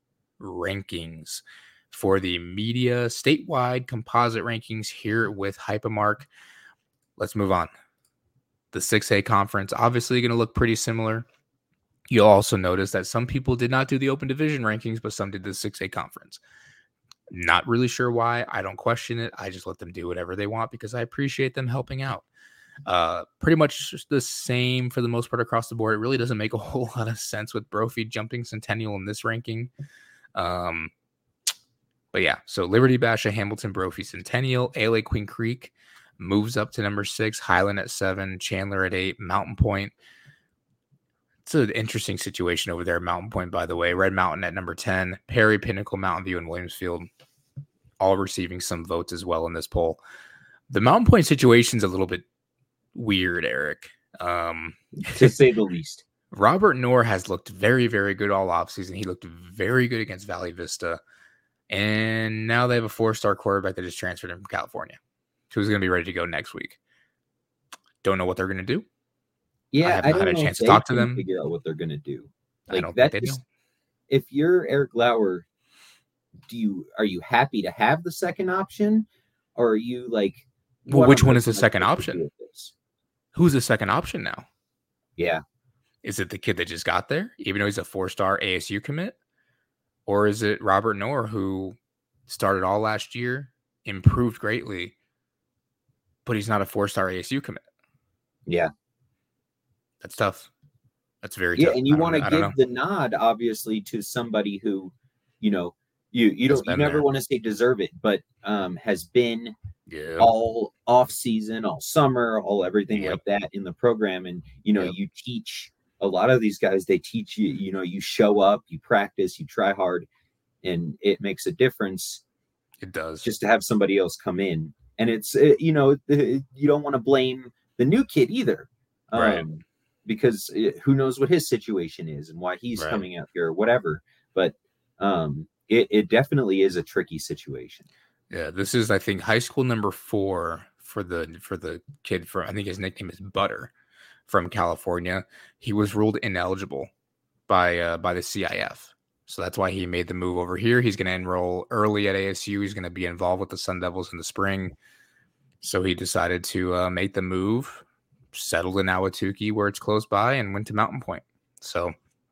rankings for the media statewide composite rankings here with Hypermark. Let's move on. The 6A conference, obviously going to look pretty similar. You'll also notice that some people did not do the open division rankings, but some did the 6A conference. Not really sure why. I don't question it. I just let them do whatever they want because I appreciate them helping out. Pretty much the same for the most part across the board. It really doesn't make a whole lot of sense with Brophy jumping Centennial in this ranking. But yeah, so Liberty, Basha, Hamilton, Brophy, Centennial, ALA Queen Creek moves up to number 6, Highland at 7, Chandler at 8, Mountain Point. It's an interesting situation over there at Mountain Point, by the way. Red Mountain at number 10, Perry, Pinnacle, Mountain View, and Williamsfield all receiving some votes as well in this poll. The Mountain Point situation is a little bit weird, Eric. To say the least. Robert Knorr has looked very, very good all offseason. He looked very good against Valley Vista. And now they have a 4-star quarterback that just transferred in from California, who's going to be ready to go next week. Don't know what they're going to do. Yeah, I haven't had a chance to talk to them. Figure out what they're going to do. Like, I don't think they do. If you're Eric Lauer, are you happy to have the second option, or are you like? Well, which one is the second option? Who's the second option now? Yeah, is it the kid that just got there, even though he's a 4-star ASU commit, or is it Robert Knorr, who started all last year, improved greatly, but he's not a 4-star ASU commit? Yeah, that's tough. That's very tough. Yeah, and you want to give the nod, obviously, to somebody who, you never want to say deserve it, but has been all off season, all summer, all everything like that in the program. And you teach a lot of these guys. They teach you. You show up, you practice, you try hard, and it makes a difference. It does. Just to have somebody else come in, and it's you don't want to blame the new kid either. Right. Because who knows what his situation is and why he's coming out here or whatever. But it definitely is a tricky situation. Yeah, this is, I think, high school number 4 for the kid I think his nickname is Butter from California. He was ruled ineligible by the CIF. So that's why he made the move over here. He's going to enroll early at ASU. He's going to be involved with the Sun Devils in the spring. So he decided to make the move, settled in Ahwatukee where it's close by, and went to Mountain Point. So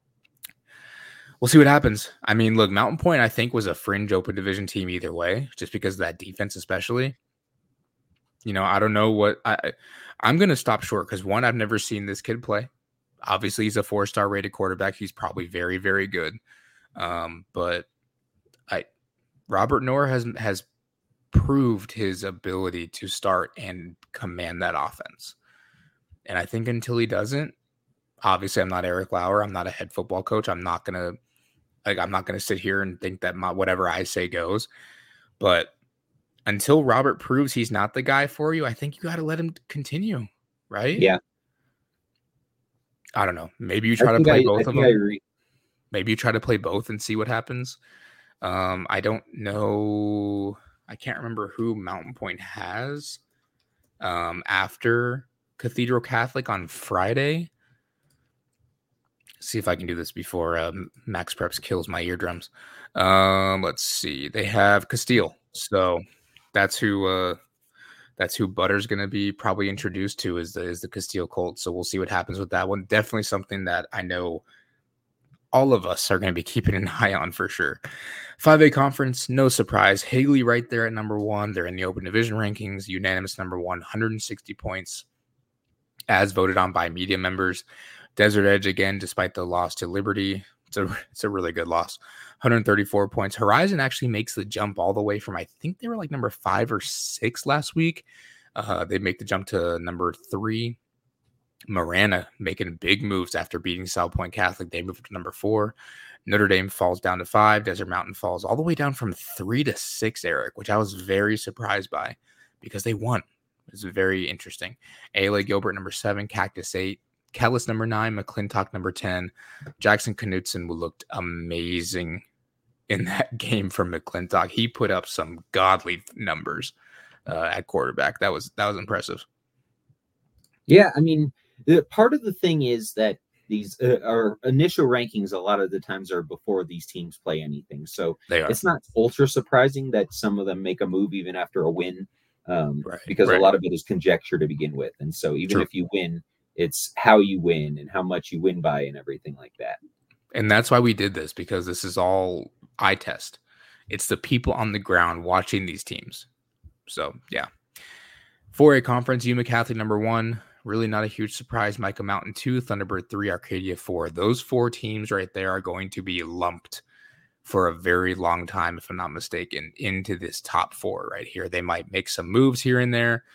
we'll see what happens. I mean, look, Mountain Point, I think, was a fringe open division team either way, just because of that defense, especially. I don't know what I'm going to stop short because, one, I've never seen this kid play. Obviously, he's a 4-star rated quarterback. He's probably very, very good. But Robert Knorr has proved his ability to start and command that offense. And I think until he doesn't, obviously I'm not Eric Lauer. I'm not a head football coach. I'm not going to sit here and think that whatever I say goes. But until Robert proves he's not the guy for you, I think you got to let him continue, right? Yeah. I don't know. Maybe you try to play both of them. Maybe you try to play both and see what happens. I don't know. I can't remember who Mountain Point has after Cathedral Catholic on Friday. See if I can do this before Max Preps kills my eardrums. Let's see. They have Castile, so that's who Butter's going to be probably introduced to is the Castile Colts. So we'll see what happens with that one. Definitely something that I know all of us are going to be keeping an eye on for sure. 5A conference, no surprise. Haley right there at number 1. They're in the open division rankings, unanimous number 1, 160 points. As voted on by media members. Desert Edge, again, despite the loss to Liberty, it's a really good loss. 134 points. Horizon actually makes the jump all the way from, I think they were like number 5 or 6 last week. They make the jump to number 3. Marana making big moves after beating South Point Catholic. They moved to number 4. Notre Dame falls down to 5. Desert Mountain falls all the way down from 3 to 6, Eric, which I was very surprised by because they won. It's very interesting. ALA Gilbert, number 7, Cactus 8, Kellis, number 9, McClintock, number 10. Jackson Knutson looked amazing in that game for McClintock. He put up some godly numbers at quarterback. That was impressive. Yeah, I mean, part of the thing is that these our initial rankings a lot of the times are before these teams play anything. So it's not ultra surprising that some of them make a move even after a win. Because a lot of it is conjecture to begin with. And so even if you win, it's how you win and how much you win by and everything like that. And that's why we did this, because this is all eye test. It's the people on the ground watching these teams. So, yeah. 4A conference, Yuma Catholic number 1. Really not a huge surprise. Micah Mountain 2, Thunderbird 3, Arcadia 4. Those 4 teams right there are going to be lumped for a very long time, if I'm not mistaken, into this top 4 right here. They might make some moves here and there.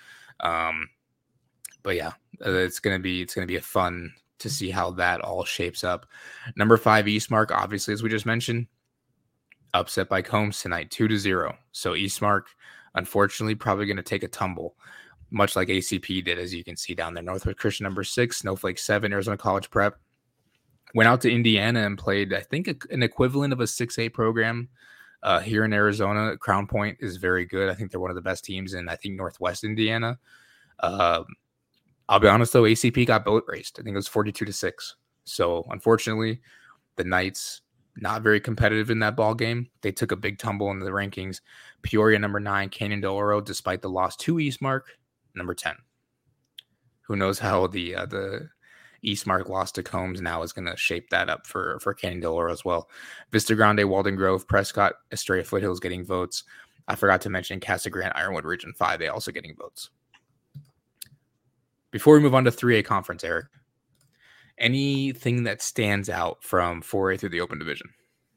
But yeah, it's going to be a fun to see how that all shapes up. Number 5, Eastmark, obviously, as we just mentioned, upset by Combs tonight, 2-0. So Eastmark, unfortunately, probably going to take a tumble, much like ACP did, as you can see down there. Northwood Christian number 6, Snowflake 7, Arizona College Prep. Went out to Indiana and played, I think, an equivalent of a 6A program here in Arizona. Crown Point is very good. I think they're one of the best teams in, I think, Northwest Indiana. I'll be honest, though, ACP got boat raced. I think it was 42-6. So, unfortunately, the Knights not very competitive in that ball game. They took a big tumble in the rankings. Peoria, number 9, Canyon de Oro, despite the loss to Eastmark, number 10. Who knows how the Eastmark loss to Combs now is going to shape that up for Canyon de Oro as well. Vista Grande, Walden Grove, Prescott, Estrella Foothills getting votes. I forgot to mention Casa Grande, Ironwood Region 5, they also getting votes. Before we move on to 3A conference, Eric, anything that stands out from 4A through the open division?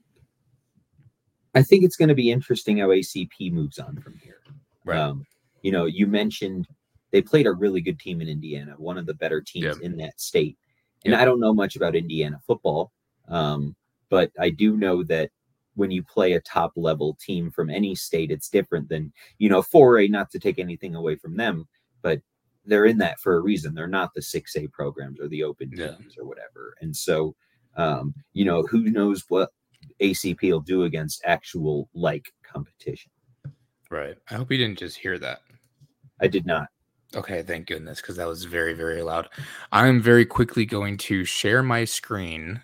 I think it's going to be interesting how ACP moves on from here. Right. You mentioned they played a really good team in Indiana, one of the better teams in that state. And I don't know much about Indiana football, but I do know that when you play a top level team from any state, it's different than, 4A, not to take anything away from them, but they're in that for a reason. They're not the 6A programs or the open teams or whatever. And so, who knows what ACP will do against actual competition. Right. I hope you didn't just hear that. I did not. Okay, thank goodness, because that was very, very loud. I'm very quickly going to share my screen.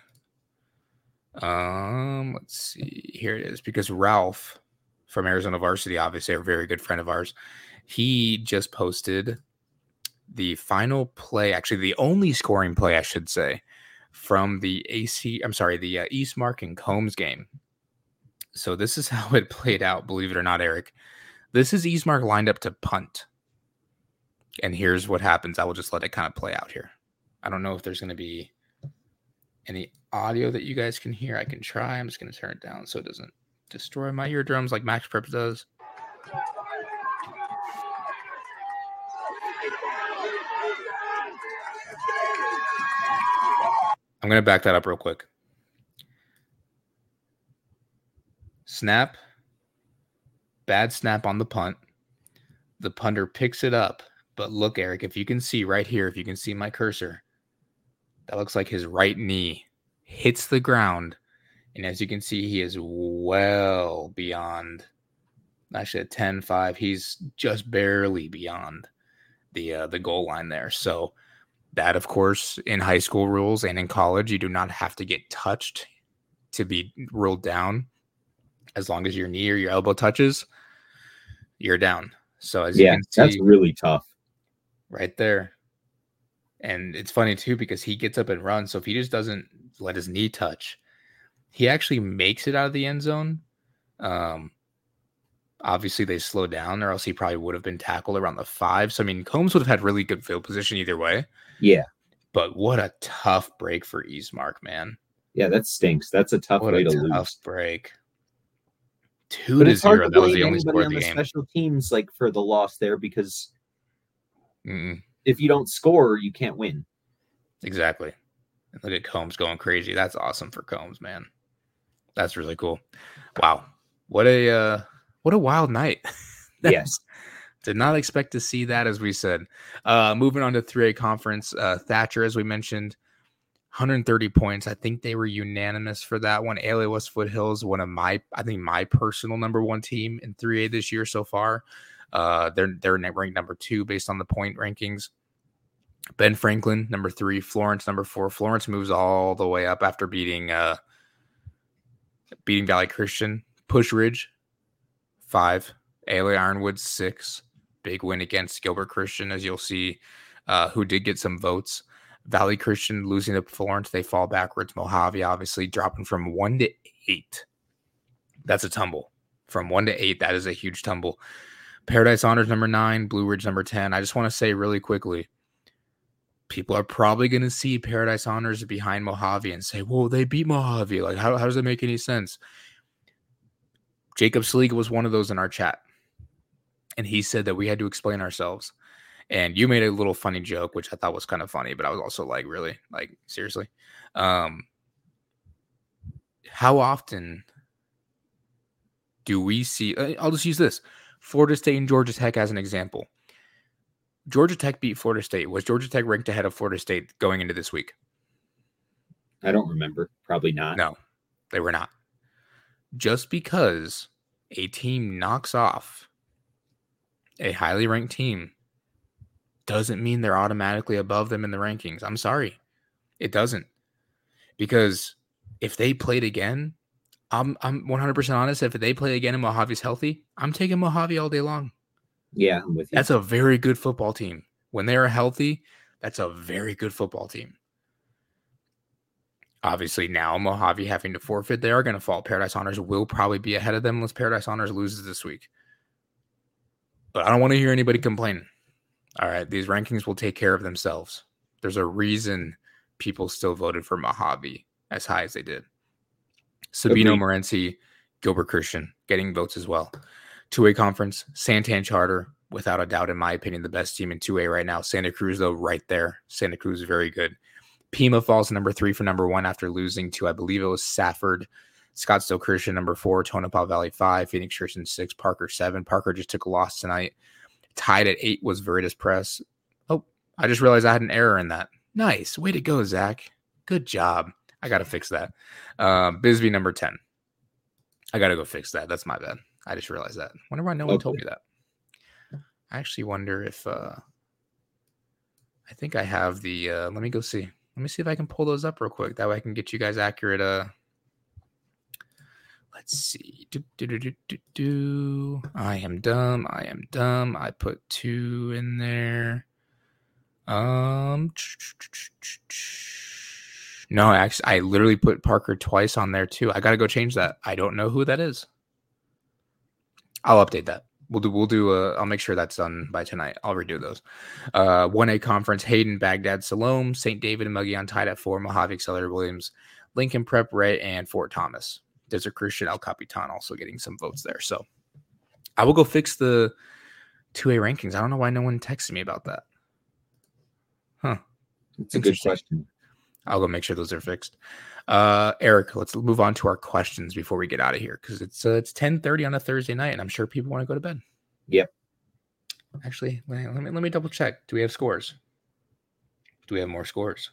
Let's see. Here it is, because Ralph from Arizona Varsity, obviously a very good friend of ours, he just posted the final play, actually the only scoring play, I should say, from the Eastmark and Combs game. So this is how it played out, believe it or not, Eric. This is Eastmark lined up to punt. And here's what happens. I will just let it kind of play out here. I don't know if there's going to be any audio that you guys can hear. I can try. I'm just going to turn it down so it doesn't destroy my eardrums like Max Preps does. I'm going to back that up real quick. Snap. Bad snap on the punt. The punter picks it up. But look, Eric, if you can see right here, if you can see my cursor, that looks like his right knee hits the ground. And as you can see, he is well beyond, actually at 10-5, he's just barely beyond the goal line there. So that, of course, in high school rules and in college, you do not have to get touched to be ruled down. As long as your knee or your elbow touches, you're down. So as you can see, that's really tough. Right there. And it's funny, too, because he gets up and runs. So if he just doesn't let his knee touch, he actually makes it out of the end zone. Obviously, they slow down, or else he probably would have been tackled around the 5. So, I mean, Combs would have had really good field position either way. Yeah. But what a tough break for Eastmark, man. Yeah, that stinks. That's a tough way to lose. Tough break. 2-0. That was the only score of the game. Special teams, for the loss there, because if you don't score, you can't win. Exactly. And look at Combs going crazy. That's awesome for Combs, man. That's really cool. Wow. What a wild night. Yes. Did not expect to see that, as we said. Moving on to 3A conference, Thatcher, as we mentioned, 130 points. I think they were unanimous for that one. ALA West Foothills, one of my personal number 1 team in 3A this year so far. They're ranked number 2 based on the point rankings. Ben Franklin, number 3. Florence, number 4. Florence moves all the way up after beating Valley Christian. Push Ridge, 5. ALA Ironwood, 6. Big win against Gilbert Christian, as you'll see, who did get some votes. Valley Christian losing to Florence, they fall backwards. Mojave, obviously, dropping from 1 to 8. That's a tumble. From 1 to 8, that is a huge tumble. Paradise Honors, number 9. Blue Ridge, number 10. I just want to say really quickly, people are probably going to see Paradise Honors behind Mojave and say, well, they beat Mojave. Like, how does it make any sense? Jacob Saliga was one of those in our chat. And he said that we had to explain ourselves. And you made a little funny joke, which I thought was kind of funny, but I was also like, really? Like, seriously? How often do we see? I'll just use this: Florida State and Georgia Tech as an example. Georgia Tech beat Florida State. Was Georgia Tech ranked ahead of Florida State going into this week? I don't remember. Probably not. No, they were not. Just because a team knocks off a highly ranked team doesn't mean they're automatically above them in the rankings. I'm sorry. It doesn't. Because if they played again, I'm 100% honest. If they play again and Mojave's healthy, I'm taking Mojave all day long. Yeah, I'm with you. That's a very good football team. When they are healthy, that's a very good football team. Obviously, now Mojave having to forfeit, they are going to fall. Paradise Honors will probably be ahead of them unless Paradise Honors loses this week. But I don't want to hear anybody complain. All right, these rankings will take care of themselves. There's a reason people still voted for Mojave as high as they did. Sabino Morenci, Gilbert Christian getting votes as well. 2A conference, Santan Charter, without a doubt, in my opinion, the best team in 2A right now. Santa Cruz, though, right there. Santa Cruz is very good. Pima falls number 3 for number 1 after losing to, I believe it was Safford. Scottsdale Christian, number 4. Tonopah Valley, 5. Phoenix Christian, 6. Parker, 7. Parker just took a loss tonight. Tied at 8 was Veritas Press. Oh, I just realized I had an error in that. Nice. Way to go, Zach. Good job. I got to fix that. Bisbee, number 10. I got to go fix that. That's my bad. I just realized that. Wonder why no one told me that. I actually wonder if I think I have the let me go see. Let me see if I can pull those up real quick. That way I can get you guys accurate. Let's see. I am dumb. I put 2 in there. No, actually, I literally put Parker twice on there too. I got to go change that. I don't know who that is. I'll update that. We'll do I'll make sure that's done by tonight. I'll redo those. 1A conference, Hayden, Baghdad, Salome, St. David, and Mogollon tied at 4, Mojave, Accelerator, Williams, Lincoln Prep, Ray, and Fort Thomas. Desert Christian, El Capitan also getting some votes there. So I will go fix the 2A rankings. I don't know why no one texted me about that. Huh. It's a good question. I'll go make sure those are fixed. Eric, let's move on to our questions before we get out of here, because it's 10:30 on a Thursday night, and I'm sure people want to go to bed. Yep. Actually, let me double check. Do we have scores? Do we have more scores?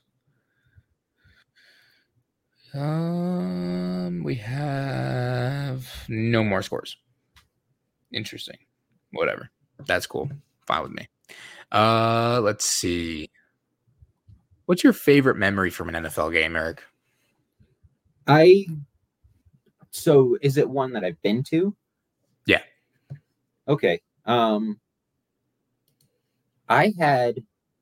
We have no more scores. Interesting. Whatever. That's cool. Fine with me. Let's see. What's your favorite memory from an NFL game, Eric? So is it one that I've been to? Yeah. Okay. I had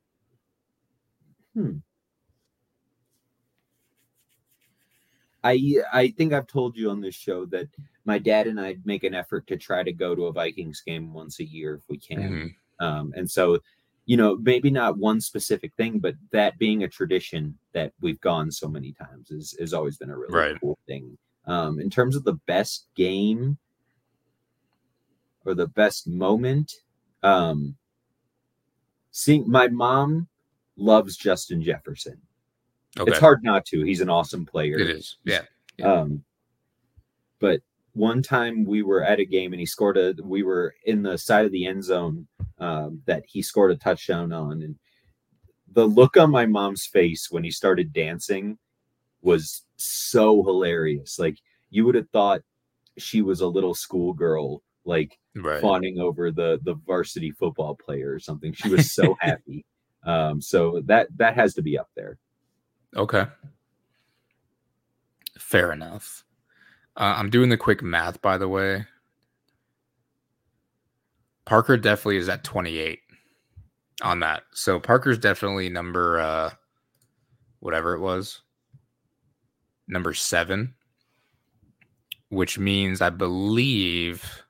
I think I've told you on this show that my dad and I make an effort to try to go to a Vikings game once a year if we can. Mm-hmm. And so, maybe not one specific thing, but that being a tradition that we've gone so many times has always been a really cool thing. In terms of the best game or the best moment, seeing my mom loves Justin Jefferson. Okay. It's hard not to. He's an awesome player. It is. Yeah. But one time we were at a game and we were in the side of the end zone that he scored a touchdown on. And the look on my mom's face when he started dancing was so hilarious. Like, you would have thought she was a little schoolgirl, like fawning over the varsity football player or something. She was so happy. So that has to be up there. Okay. Fair enough. I'm doing the quick math, by the way. Parker definitely is at 28 on that. So Parker's definitely number, whatever it was, number 7, which means I believe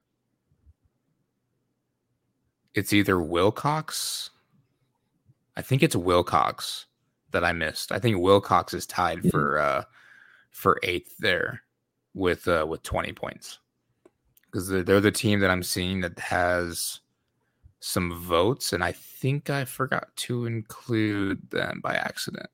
it's either Wilcox. I think it's Wilcox that I missed. I think Wilcox is tied for 8th there with 20 points, because they're the team that I'm seeing that has some votes, and I think I forgot to include them by accident.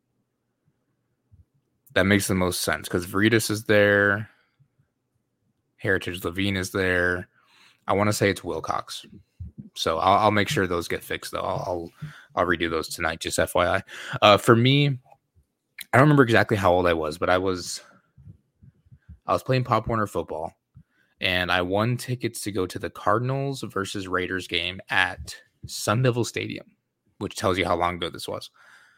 That makes the most sense because Veritas is there. Heritage Levine is there. I want to say it's Wilcox. So I'll make sure those get fixed though. I'll redo those tonight, just FYI. For me, I don't remember exactly how old I was, but I was playing Pop Warner football, and I won tickets to go to the Cardinals versus Raiders game at Sun Devil Stadium, which tells you how long ago this was.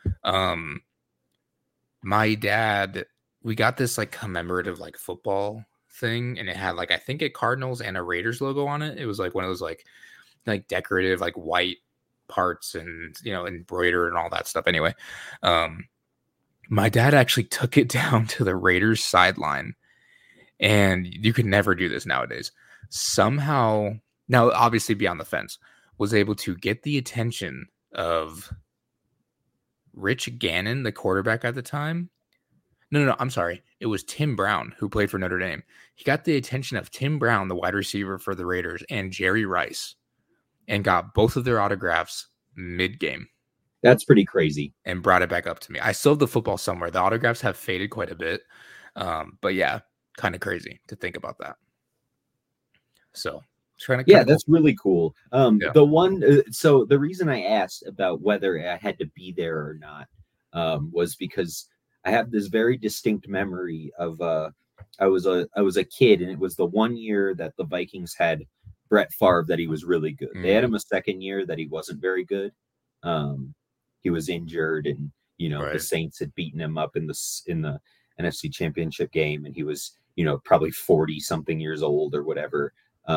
My dad, we got this like commemorative like football thing, and it had like I think a Cardinals and a Raiders logo on it. It was like one of those like decorative like white parts and embroidered and all that stuff. Anyway, my dad actually took it down to the Raiders sideline, and you could never do this nowadays. Somehow, now obviously beyond the fence, was able to get the attention of Rich Gannon, the quarterback at the time. No, I'm sorry. It was Tim Brown who played for Notre Dame. He got the attention of Tim Brown, the wide receiver for the Raiders, and Jerry Rice, and got both of their autographs mid-game. That's pretty crazy. And brought it back up to me. I still have the football somewhere. The autographs have faded quite a bit. But yeah, kind of crazy to think about that. So that's really cool. The one, so the reason I asked about whether I had to be there or not was because I have this very distinct memory of I was a kid, and it was the one year that the Vikings had Brett Favre that he was really good. They had him a second year that he wasn't very good. He was injured, and the Saints had beaten him up in the NFC Championship game, and he was probably 40 something years old or whatever.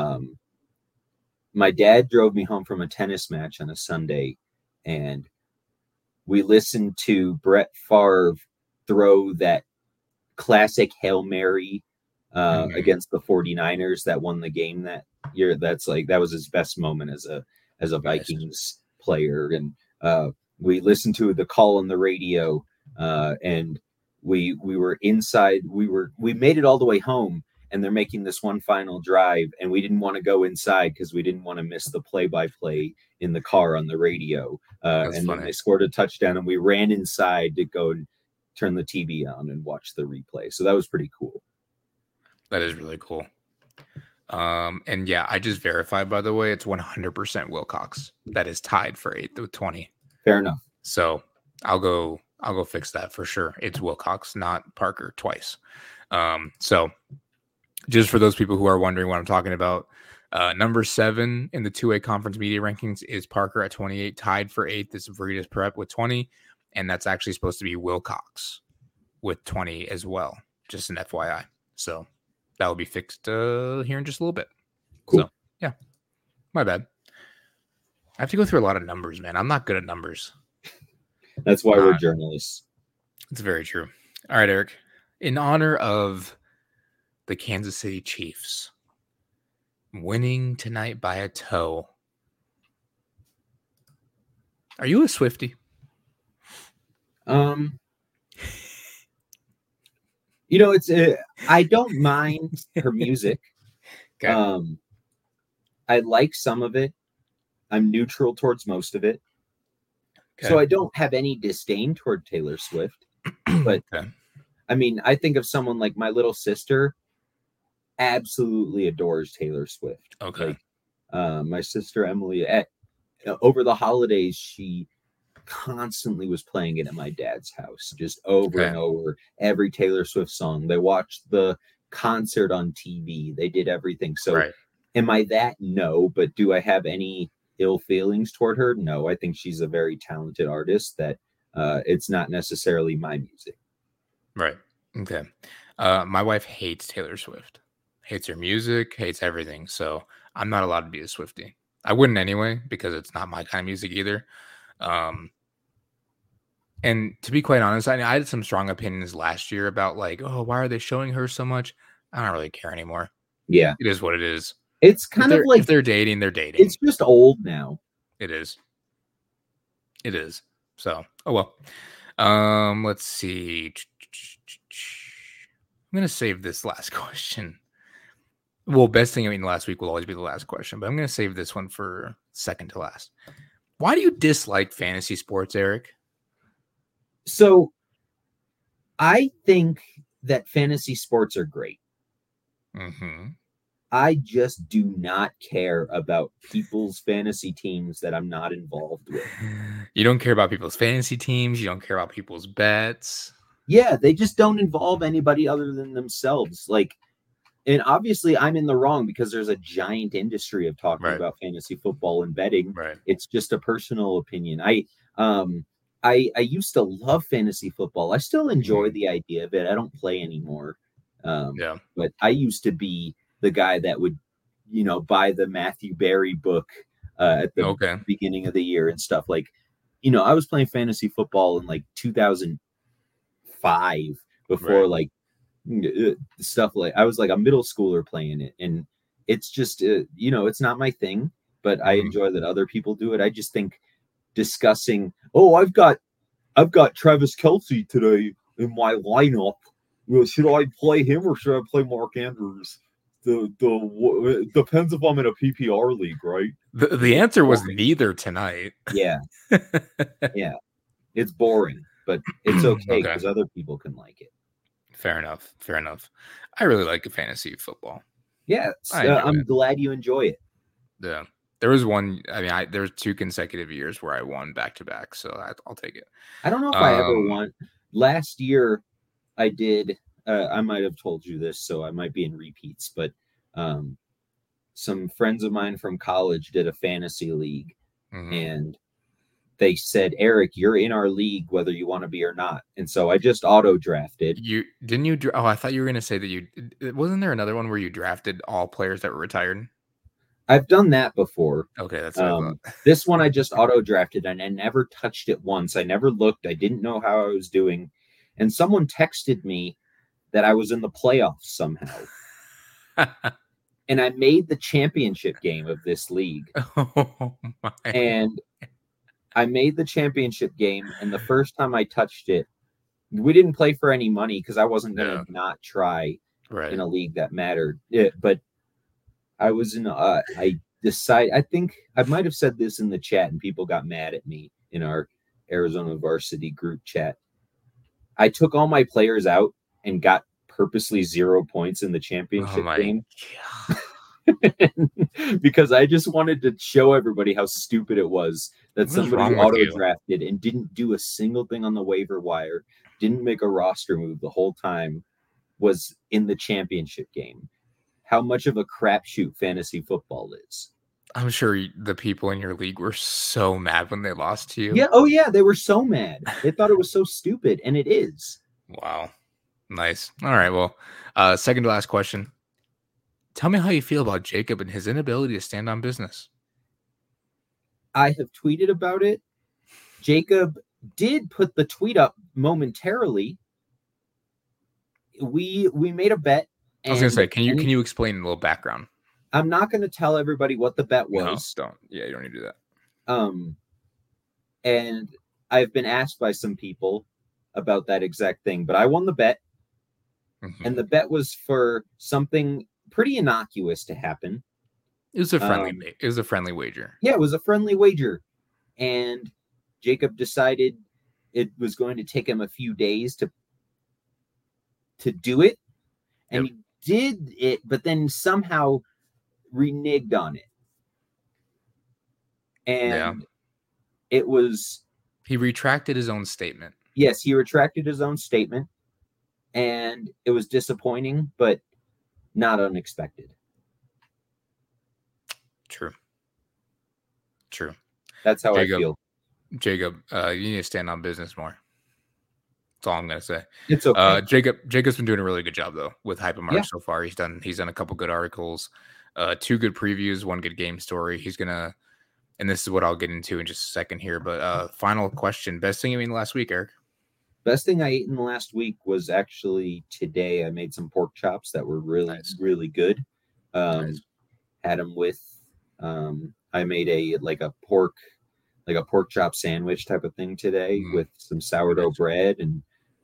My dad drove me home from a tennis match on a Sunday, and we listened to Brett Favre throw that classic Hail Mary against the 49ers that won the game that year. That was his best moment as a Vikings player. And we listened to the call on the radio, and we were inside. We made it all the way home, and they're making this one final drive, and we didn't want to go inside because we didn't want to miss the play-by-play in the car on the radio. And then they scored a touchdown, and we ran inside to go and turn the TV on and watch the replay. So that was pretty cool. That is really cool. And yeah, I just verified, by the way, it's 100% Wilcox. That is tied for 8th with 20. Fair enough. So I'll go fix that for sure. It's Wilcox, not Parker, twice. So just for those people who are wondering what I'm talking about, number 7 in the 2A conference media rankings is Parker at 28, tied for 8th is Veritas Prep with 20, and that's actually supposed to be Wilcox with 20 as well. Just an FYI. So that will be fixed here in just a little bit. Cool. So, yeah. My bad. I have to go through a lot of numbers, man. I'm not good at numbers. That's why we're journalists. It's very true. All right, Eric. In honor of the Kansas City Chiefs winning tonight by a toe, are you a Swiftie? I don't mind her music. Okay. I like some of it. I'm neutral towards most of it. Okay. So I don't have any disdain toward Taylor Swift. But okay. I mean, I think of someone like my little sister absolutely adores Taylor Swift. Okay. My sister Emily, over the holidays, she constantly was playing it at my dad's house, just over and over, every Taylor Swift song. They watched the concert on TV. They did everything. So am I that? No. But do I have any ill feelings toward her? No. I think she's a very talented artist that it's not necessarily my music. Right. Okay. My wife hates Taylor Swift, hates her music, hates everything. So I'm not allowed to be a Swiftie. I wouldn't anyway, because it's not my kind of music either. And to be quite honest, I had some strong opinions last year about like, oh, why are they showing her so much? I don't really care anymore. Yeah. It is what it is. It's kind of like if they're dating, they're dating. It's just old now. It is. It is. So, oh well. Let's see. I'm going to save this last question. Well, best thing last week will always be the last question, but I'm going to save this one for second to last. Why do you dislike fantasy sports, Eric? So I think that fantasy sports are great. Mm-hmm. I just do not care about people's fantasy teams that I'm not involved with. You don't care about people's fantasy teams. You don't care about people's bets. Yeah, they just don't involve anybody other than themselves. Like, and obviously I'm in the wrong because there's a giant industry of talking about fantasy football and betting. Right. It's just a personal opinion. I used to love fantasy football. I still enjoy the idea of it. I don't play anymore. But I used to be the guy that would, buy the Matthew Berry book at the beginning of the year and stuff. Like, I was playing fantasy football in like 2005 before like stuff like I was like a middle schooler playing it, and it's just it's not my thing, but I enjoy that other people do it. I just think discussing, I've got Travis Kelce today in my lineup. Should I play him or should I play Mark Andrews? It depends if I'm in a PPR league, right? The answer was neither tonight. Yeah. Yeah. It's boring, but it's okay because other people can like it. Fair enough. I really like fantasy football. Yeah, I'm glad you enjoy it. Yeah. There was one. I mean, there was 2 consecutive years where I won back to back, so I'll take it. I don't know if I ever won. Last year, I did. I might have told you this, so I might be in repeats. But some friends of mine from college did a fantasy league, and they said, "Eric, you're in our league, whether you want to be or not." And so I just auto drafted. You didn't. Oh, I thought you were going to say that wasn't there another one where you drafted all players that were retired? I've done that before. Okay, that's this one I just auto drafted and I never touched it once. I never looked. I didn't know how I was doing. And someone texted me that I was in the playoffs somehow. And I made the championship game of this league. Oh my. And I made the championship game. And the first time I touched it, we didn't play for any money because I wasn't going to not try in a league that mattered. But I was in, I think I might have said this in the chat and people got mad at me in our Arizona varsity group chat. I took all my players out and got purposely 0 points in the championship game because I just wanted to show everybody how stupid it was that somebody auto drafted and didn't do a single thing on the waiver wire, didn't make a roster move the whole time, was in the championship game. How much of a crapshoot fantasy football is. I'm sure the people in your league were so mad when they lost to you. Yeah. Oh, yeah. They were so mad. They thought it was so stupid, and it is. Wow. Nice. All right. Well, second to last question. Tell me how you feel about Jacob and his inability to stand on business. I have tweeted about it. Jacob did put the tweet up momentarily. We made a bet. I was going to say, can you explain a little background? I'm not going to tell everybody what the bet was. No, don't. Yeah, you don't need to do that. And I've been asked by some people about that exact thing, but I won the bet. And the bet was for something pretty innocuous to happen. It was a friendly wager. Yeah, it was a friendly wager. And Jacob decided it was going to take him a few days to do it. And he did it, but then somehow reneged on it. And it was... He retracted his own statement. Yes, he retracted his own statement. And it was disappointing, but not unexpected. True. That's how I feel. Jacob, you need to stand on business more. That's all I'm gonna say. It's okay. Jacob's been doing a really good job though with Hypermark so far. He's done a couple good articles, 2 good previews, 1 good game story. He's gonna, and this is what I'll get into in just a second here. But final question: best thing you ate last week, Eric? Best thing I ate in the last week was actually today. I made some pork chops that were really, really good. Had them with, I made a pork chop sandwich type of thing today with some sourdough bread and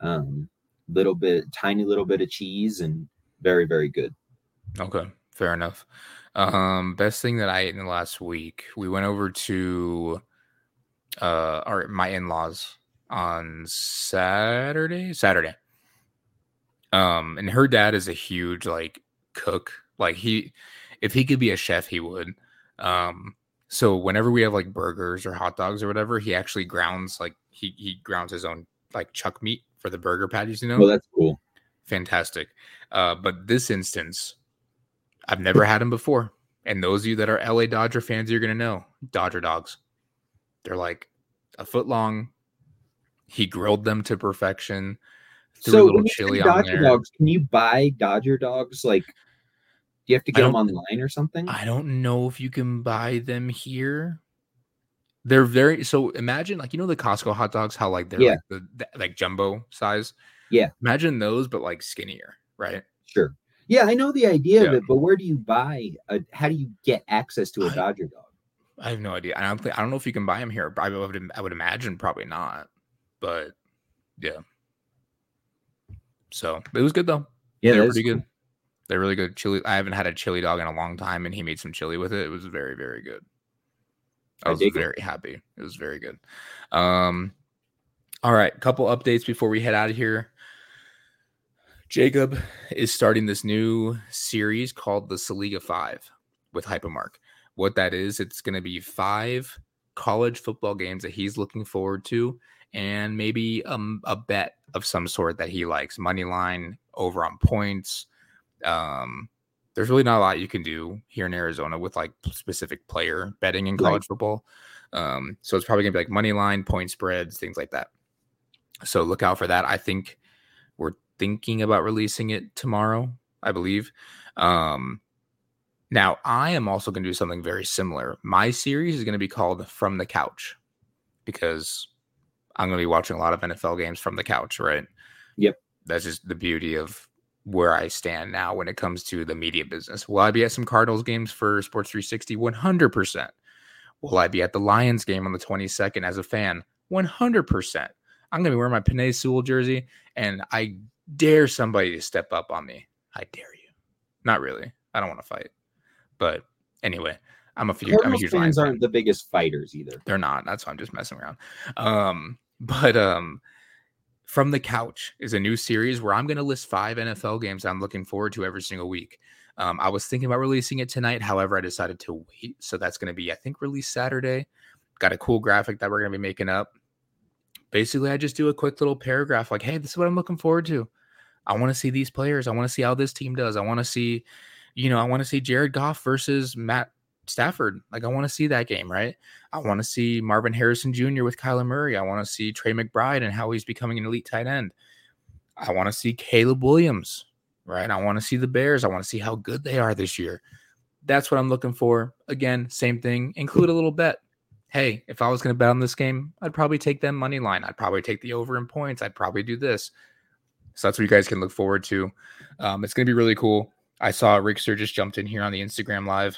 tiny little bit of cheese, and very, very good. Okay, fair enough. Best thing that I ate in the last week, we went over to my in-laws on Saturday. And her dad is a huge cook. If he could be a chef, he would. So whenever we have like burgers or hot dogs or whatever, he actually grounds like he grounds his own like chuck meat for the burger patties, you know? Well, that's cool. Fantastic. But this instance, I've never had him before. And those of you that are LA Dodger fans, you're going to know Dodger dogs. They're like a foot long. He grilled them to perfection. Threw a little chili on there. Dogs, can you buy Dodger dogs? Like, do you have to get them online or something? I don't know if you can buy them here. They're very, so imagine like, you know, the Costco hot dogs, how like they're like the like jumbo size. Yeah. Imagine those, but like skinnier, right? Sure. Yeah, I know the idea of it, but where do you buy? How do you get access to a Dodger dog? I have no idea. I don't know if you can buy them here. I would imagine probably not. But yeah. So it was good though. Yeah, they're pretty good. They're really good. Chili. I haven't had a chili dog in a long time, and he made some chili with it. It was very, very good. I was very happy. It was very good. All right, couple updates before we head out of here. Jacob is starting this new series called the Saliga 5 with Hypermark. What that is, it's going to be 5 college football games that he's looking forward to, and maybe a bet of some sort that he likes. Money line, over on points. There's really not a lot you can do here in Arizona with like specific player betting in college football. So it's probably going to be like money line, point spreads, things like that. So look out for that. I think we're thinking about releasing it tomorrow, I believe. Now, I am also going to do something very similar. My series is going to be called From the Couch because I'm going to be watching a lot of NFL games from the couch, right? Yep. That's just the beauty of where I stand now when it comes to the media business. Will I be at some Cardinals games for Sports 360? 100%. Will I be at the Lions game on the 22nd as a fan? 100%. I'm going to be wearing my Penei Sewell jersey, and I dare somebody to step up on me. I dare you. Not really. I don't want to fight. But anyway, I'm a huge fans Lions aren't the biggest fighters either. They're not. That's why I'm just messing around. From the Couch is a new series where I'm going to list 5 NFL games I'm looking forward to every single week. I was thinking about releasing it tonight. However, I decided to wait. So that's going to be, I think, released Saturday. Got a cool graphic that we're going to be making up. Basically, I just do a quick little paragraph like, hey, this is what I'm looking forward to. I want to see these players. I want to see how this team does. I want to see, I want to see Jared Goff versus Matt Stafford. Like, I want to see that game, right? I want to see Marvin Harrison Jr. with Kyler Murray. I want to see Trey McBride and how he's becoming an elite tight end. I want to see Caleb Williams, right? I want to see the Bears. I want to see how good they are this year. That's what I'm looking for. Again, same thing. Include a little bet. Hey, if I was going to bet on this game, I'd probably take them money line. I'd probably take the over in points. I'd probably do this. So that's what you guys can look forward to. It's going to be really cool. I saw Rickster just jumped in here on the Instagram live.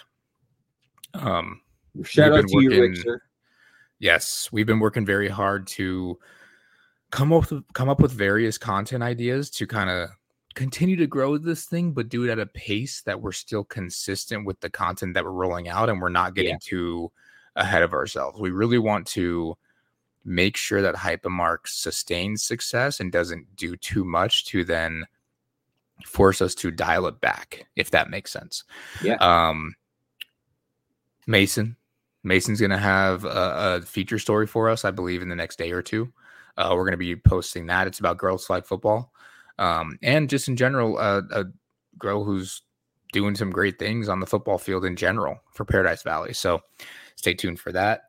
Shout out to you, Rickster. Yes, we've been working very hard to come up with various content ideas to kind of continue to grow this thing, but do it at a pace that we're still consistent with the content that we're rolling out, and we're not getting too ahead of ourselves. We really want to make sure that Hypermark sustains success and doesn't do too much to then force us to dial it back, if that makes sense. Yeah. Mason's going to have a feature story for us, I believe, in the next day or two. We're going to be posting that. It's about girls flag football. And just in general, a girl who's doing some great things on the football field in general for Paradise Valley. So stay tuned for that.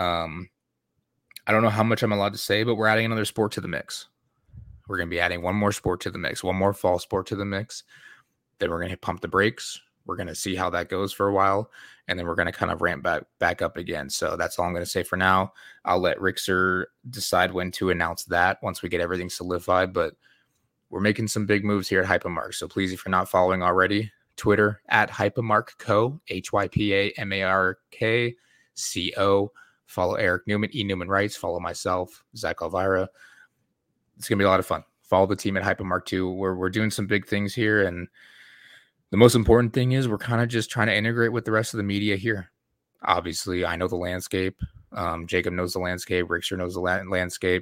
I don't know how much I'm allowed to say, but we're adding another sport to the mix. We're going to be adding one more sport to the mix, one more fall sport to the mix. Then we're going to pump the brakes. We're going to see how that goes for a while, and then we're going to kind of ramp back up again. So that's all I'm going to say for now. I'll let Rickster decide when to announce that once we get everything solidified, but we're making some big moves here at Hypermark. So please, if you're not following already, Twitter at HypermarkCo, HYPAMARKCO. Follow Eric Newman, E. Newman Wrights. Follow myself, Zach Elvira. It's going to be a lot of fun. Follow the team at Hypermark too. We're doing some big things here, and the most important thing is we're kind of just trying to integrate with the rest of the media here. Obviously, I know the landscape. Jacob knows the landscape. Rickster knows the landscape.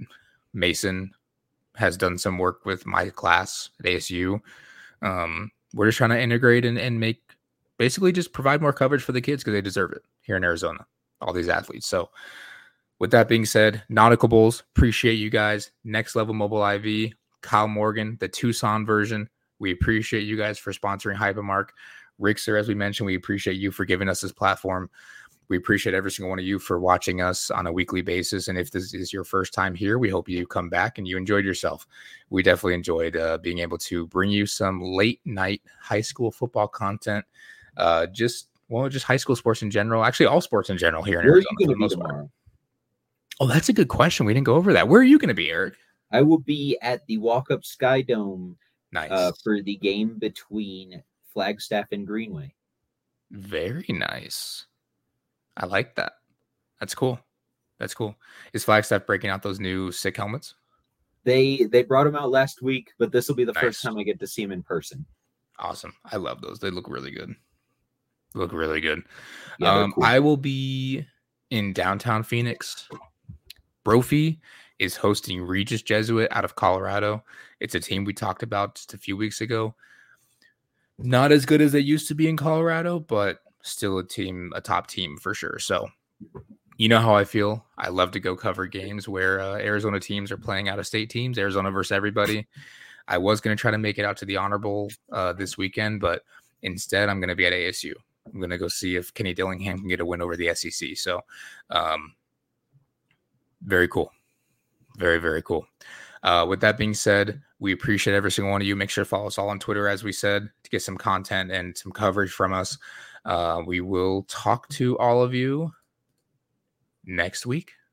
Mason has done some work with my class at ASU. we're just trying to integrate and make basically just provide more coverage for the kids because they deserve it here in Arizona, all these athletes. So with that being said, Nautical Bulls, appreciate you guys. Next Level Mobile IV, Kyle Morgan, the Tucson version. We appreciate you guys for sponsoring Hypermark. Rickster, as we mentioned, we appreciate you for giving us this platform. We appreciate every single one of you for watching us on a weekly basis. And if this is your first time here, we hope you come back and you enjoyed yourself. We definitely enjoyed being able to bring you some late night high school football content. Just high school sports in general. Actually, all sports in general here in Arizona. Where are you going to be tomorrow? Oh, that's a good question. We didn't go over that. Where are you going to be, Eric? I will be at the Walk-Up Sky Dome. Nice. For the game between Flagstaff and Greenway. Very nice. I like that. That's cool. Is Flagstaff breaking out those new sick helmets? They brought them out last week, but this will be the first time I get to see them in person. Awesome. I love those. They look really good. Yeah, cool. I will be in downtown Phoenix. Brophy is hosting Regis Jesuit out of Colorado. It's a team we talked about just a few weeks ago. Not as good as they used to be in Colorado, but still a top team for sure. So you know how I feel. I love to go cover games where Arizona teams are playing out-of-state teams, Arizona versus everybody. I was going to try to make it out to the Honor Bowl this weekend, but instead I'm going to be at ASU. I'm going to go see if Kenny Dillingham can get a win over the SEC. So very cool. Very, very cool. With that being said, we appreciate every single one of you. Make sure to follow us all on Twitter, as we said, to get some content and some coverage from us. We will talk to all of you next week.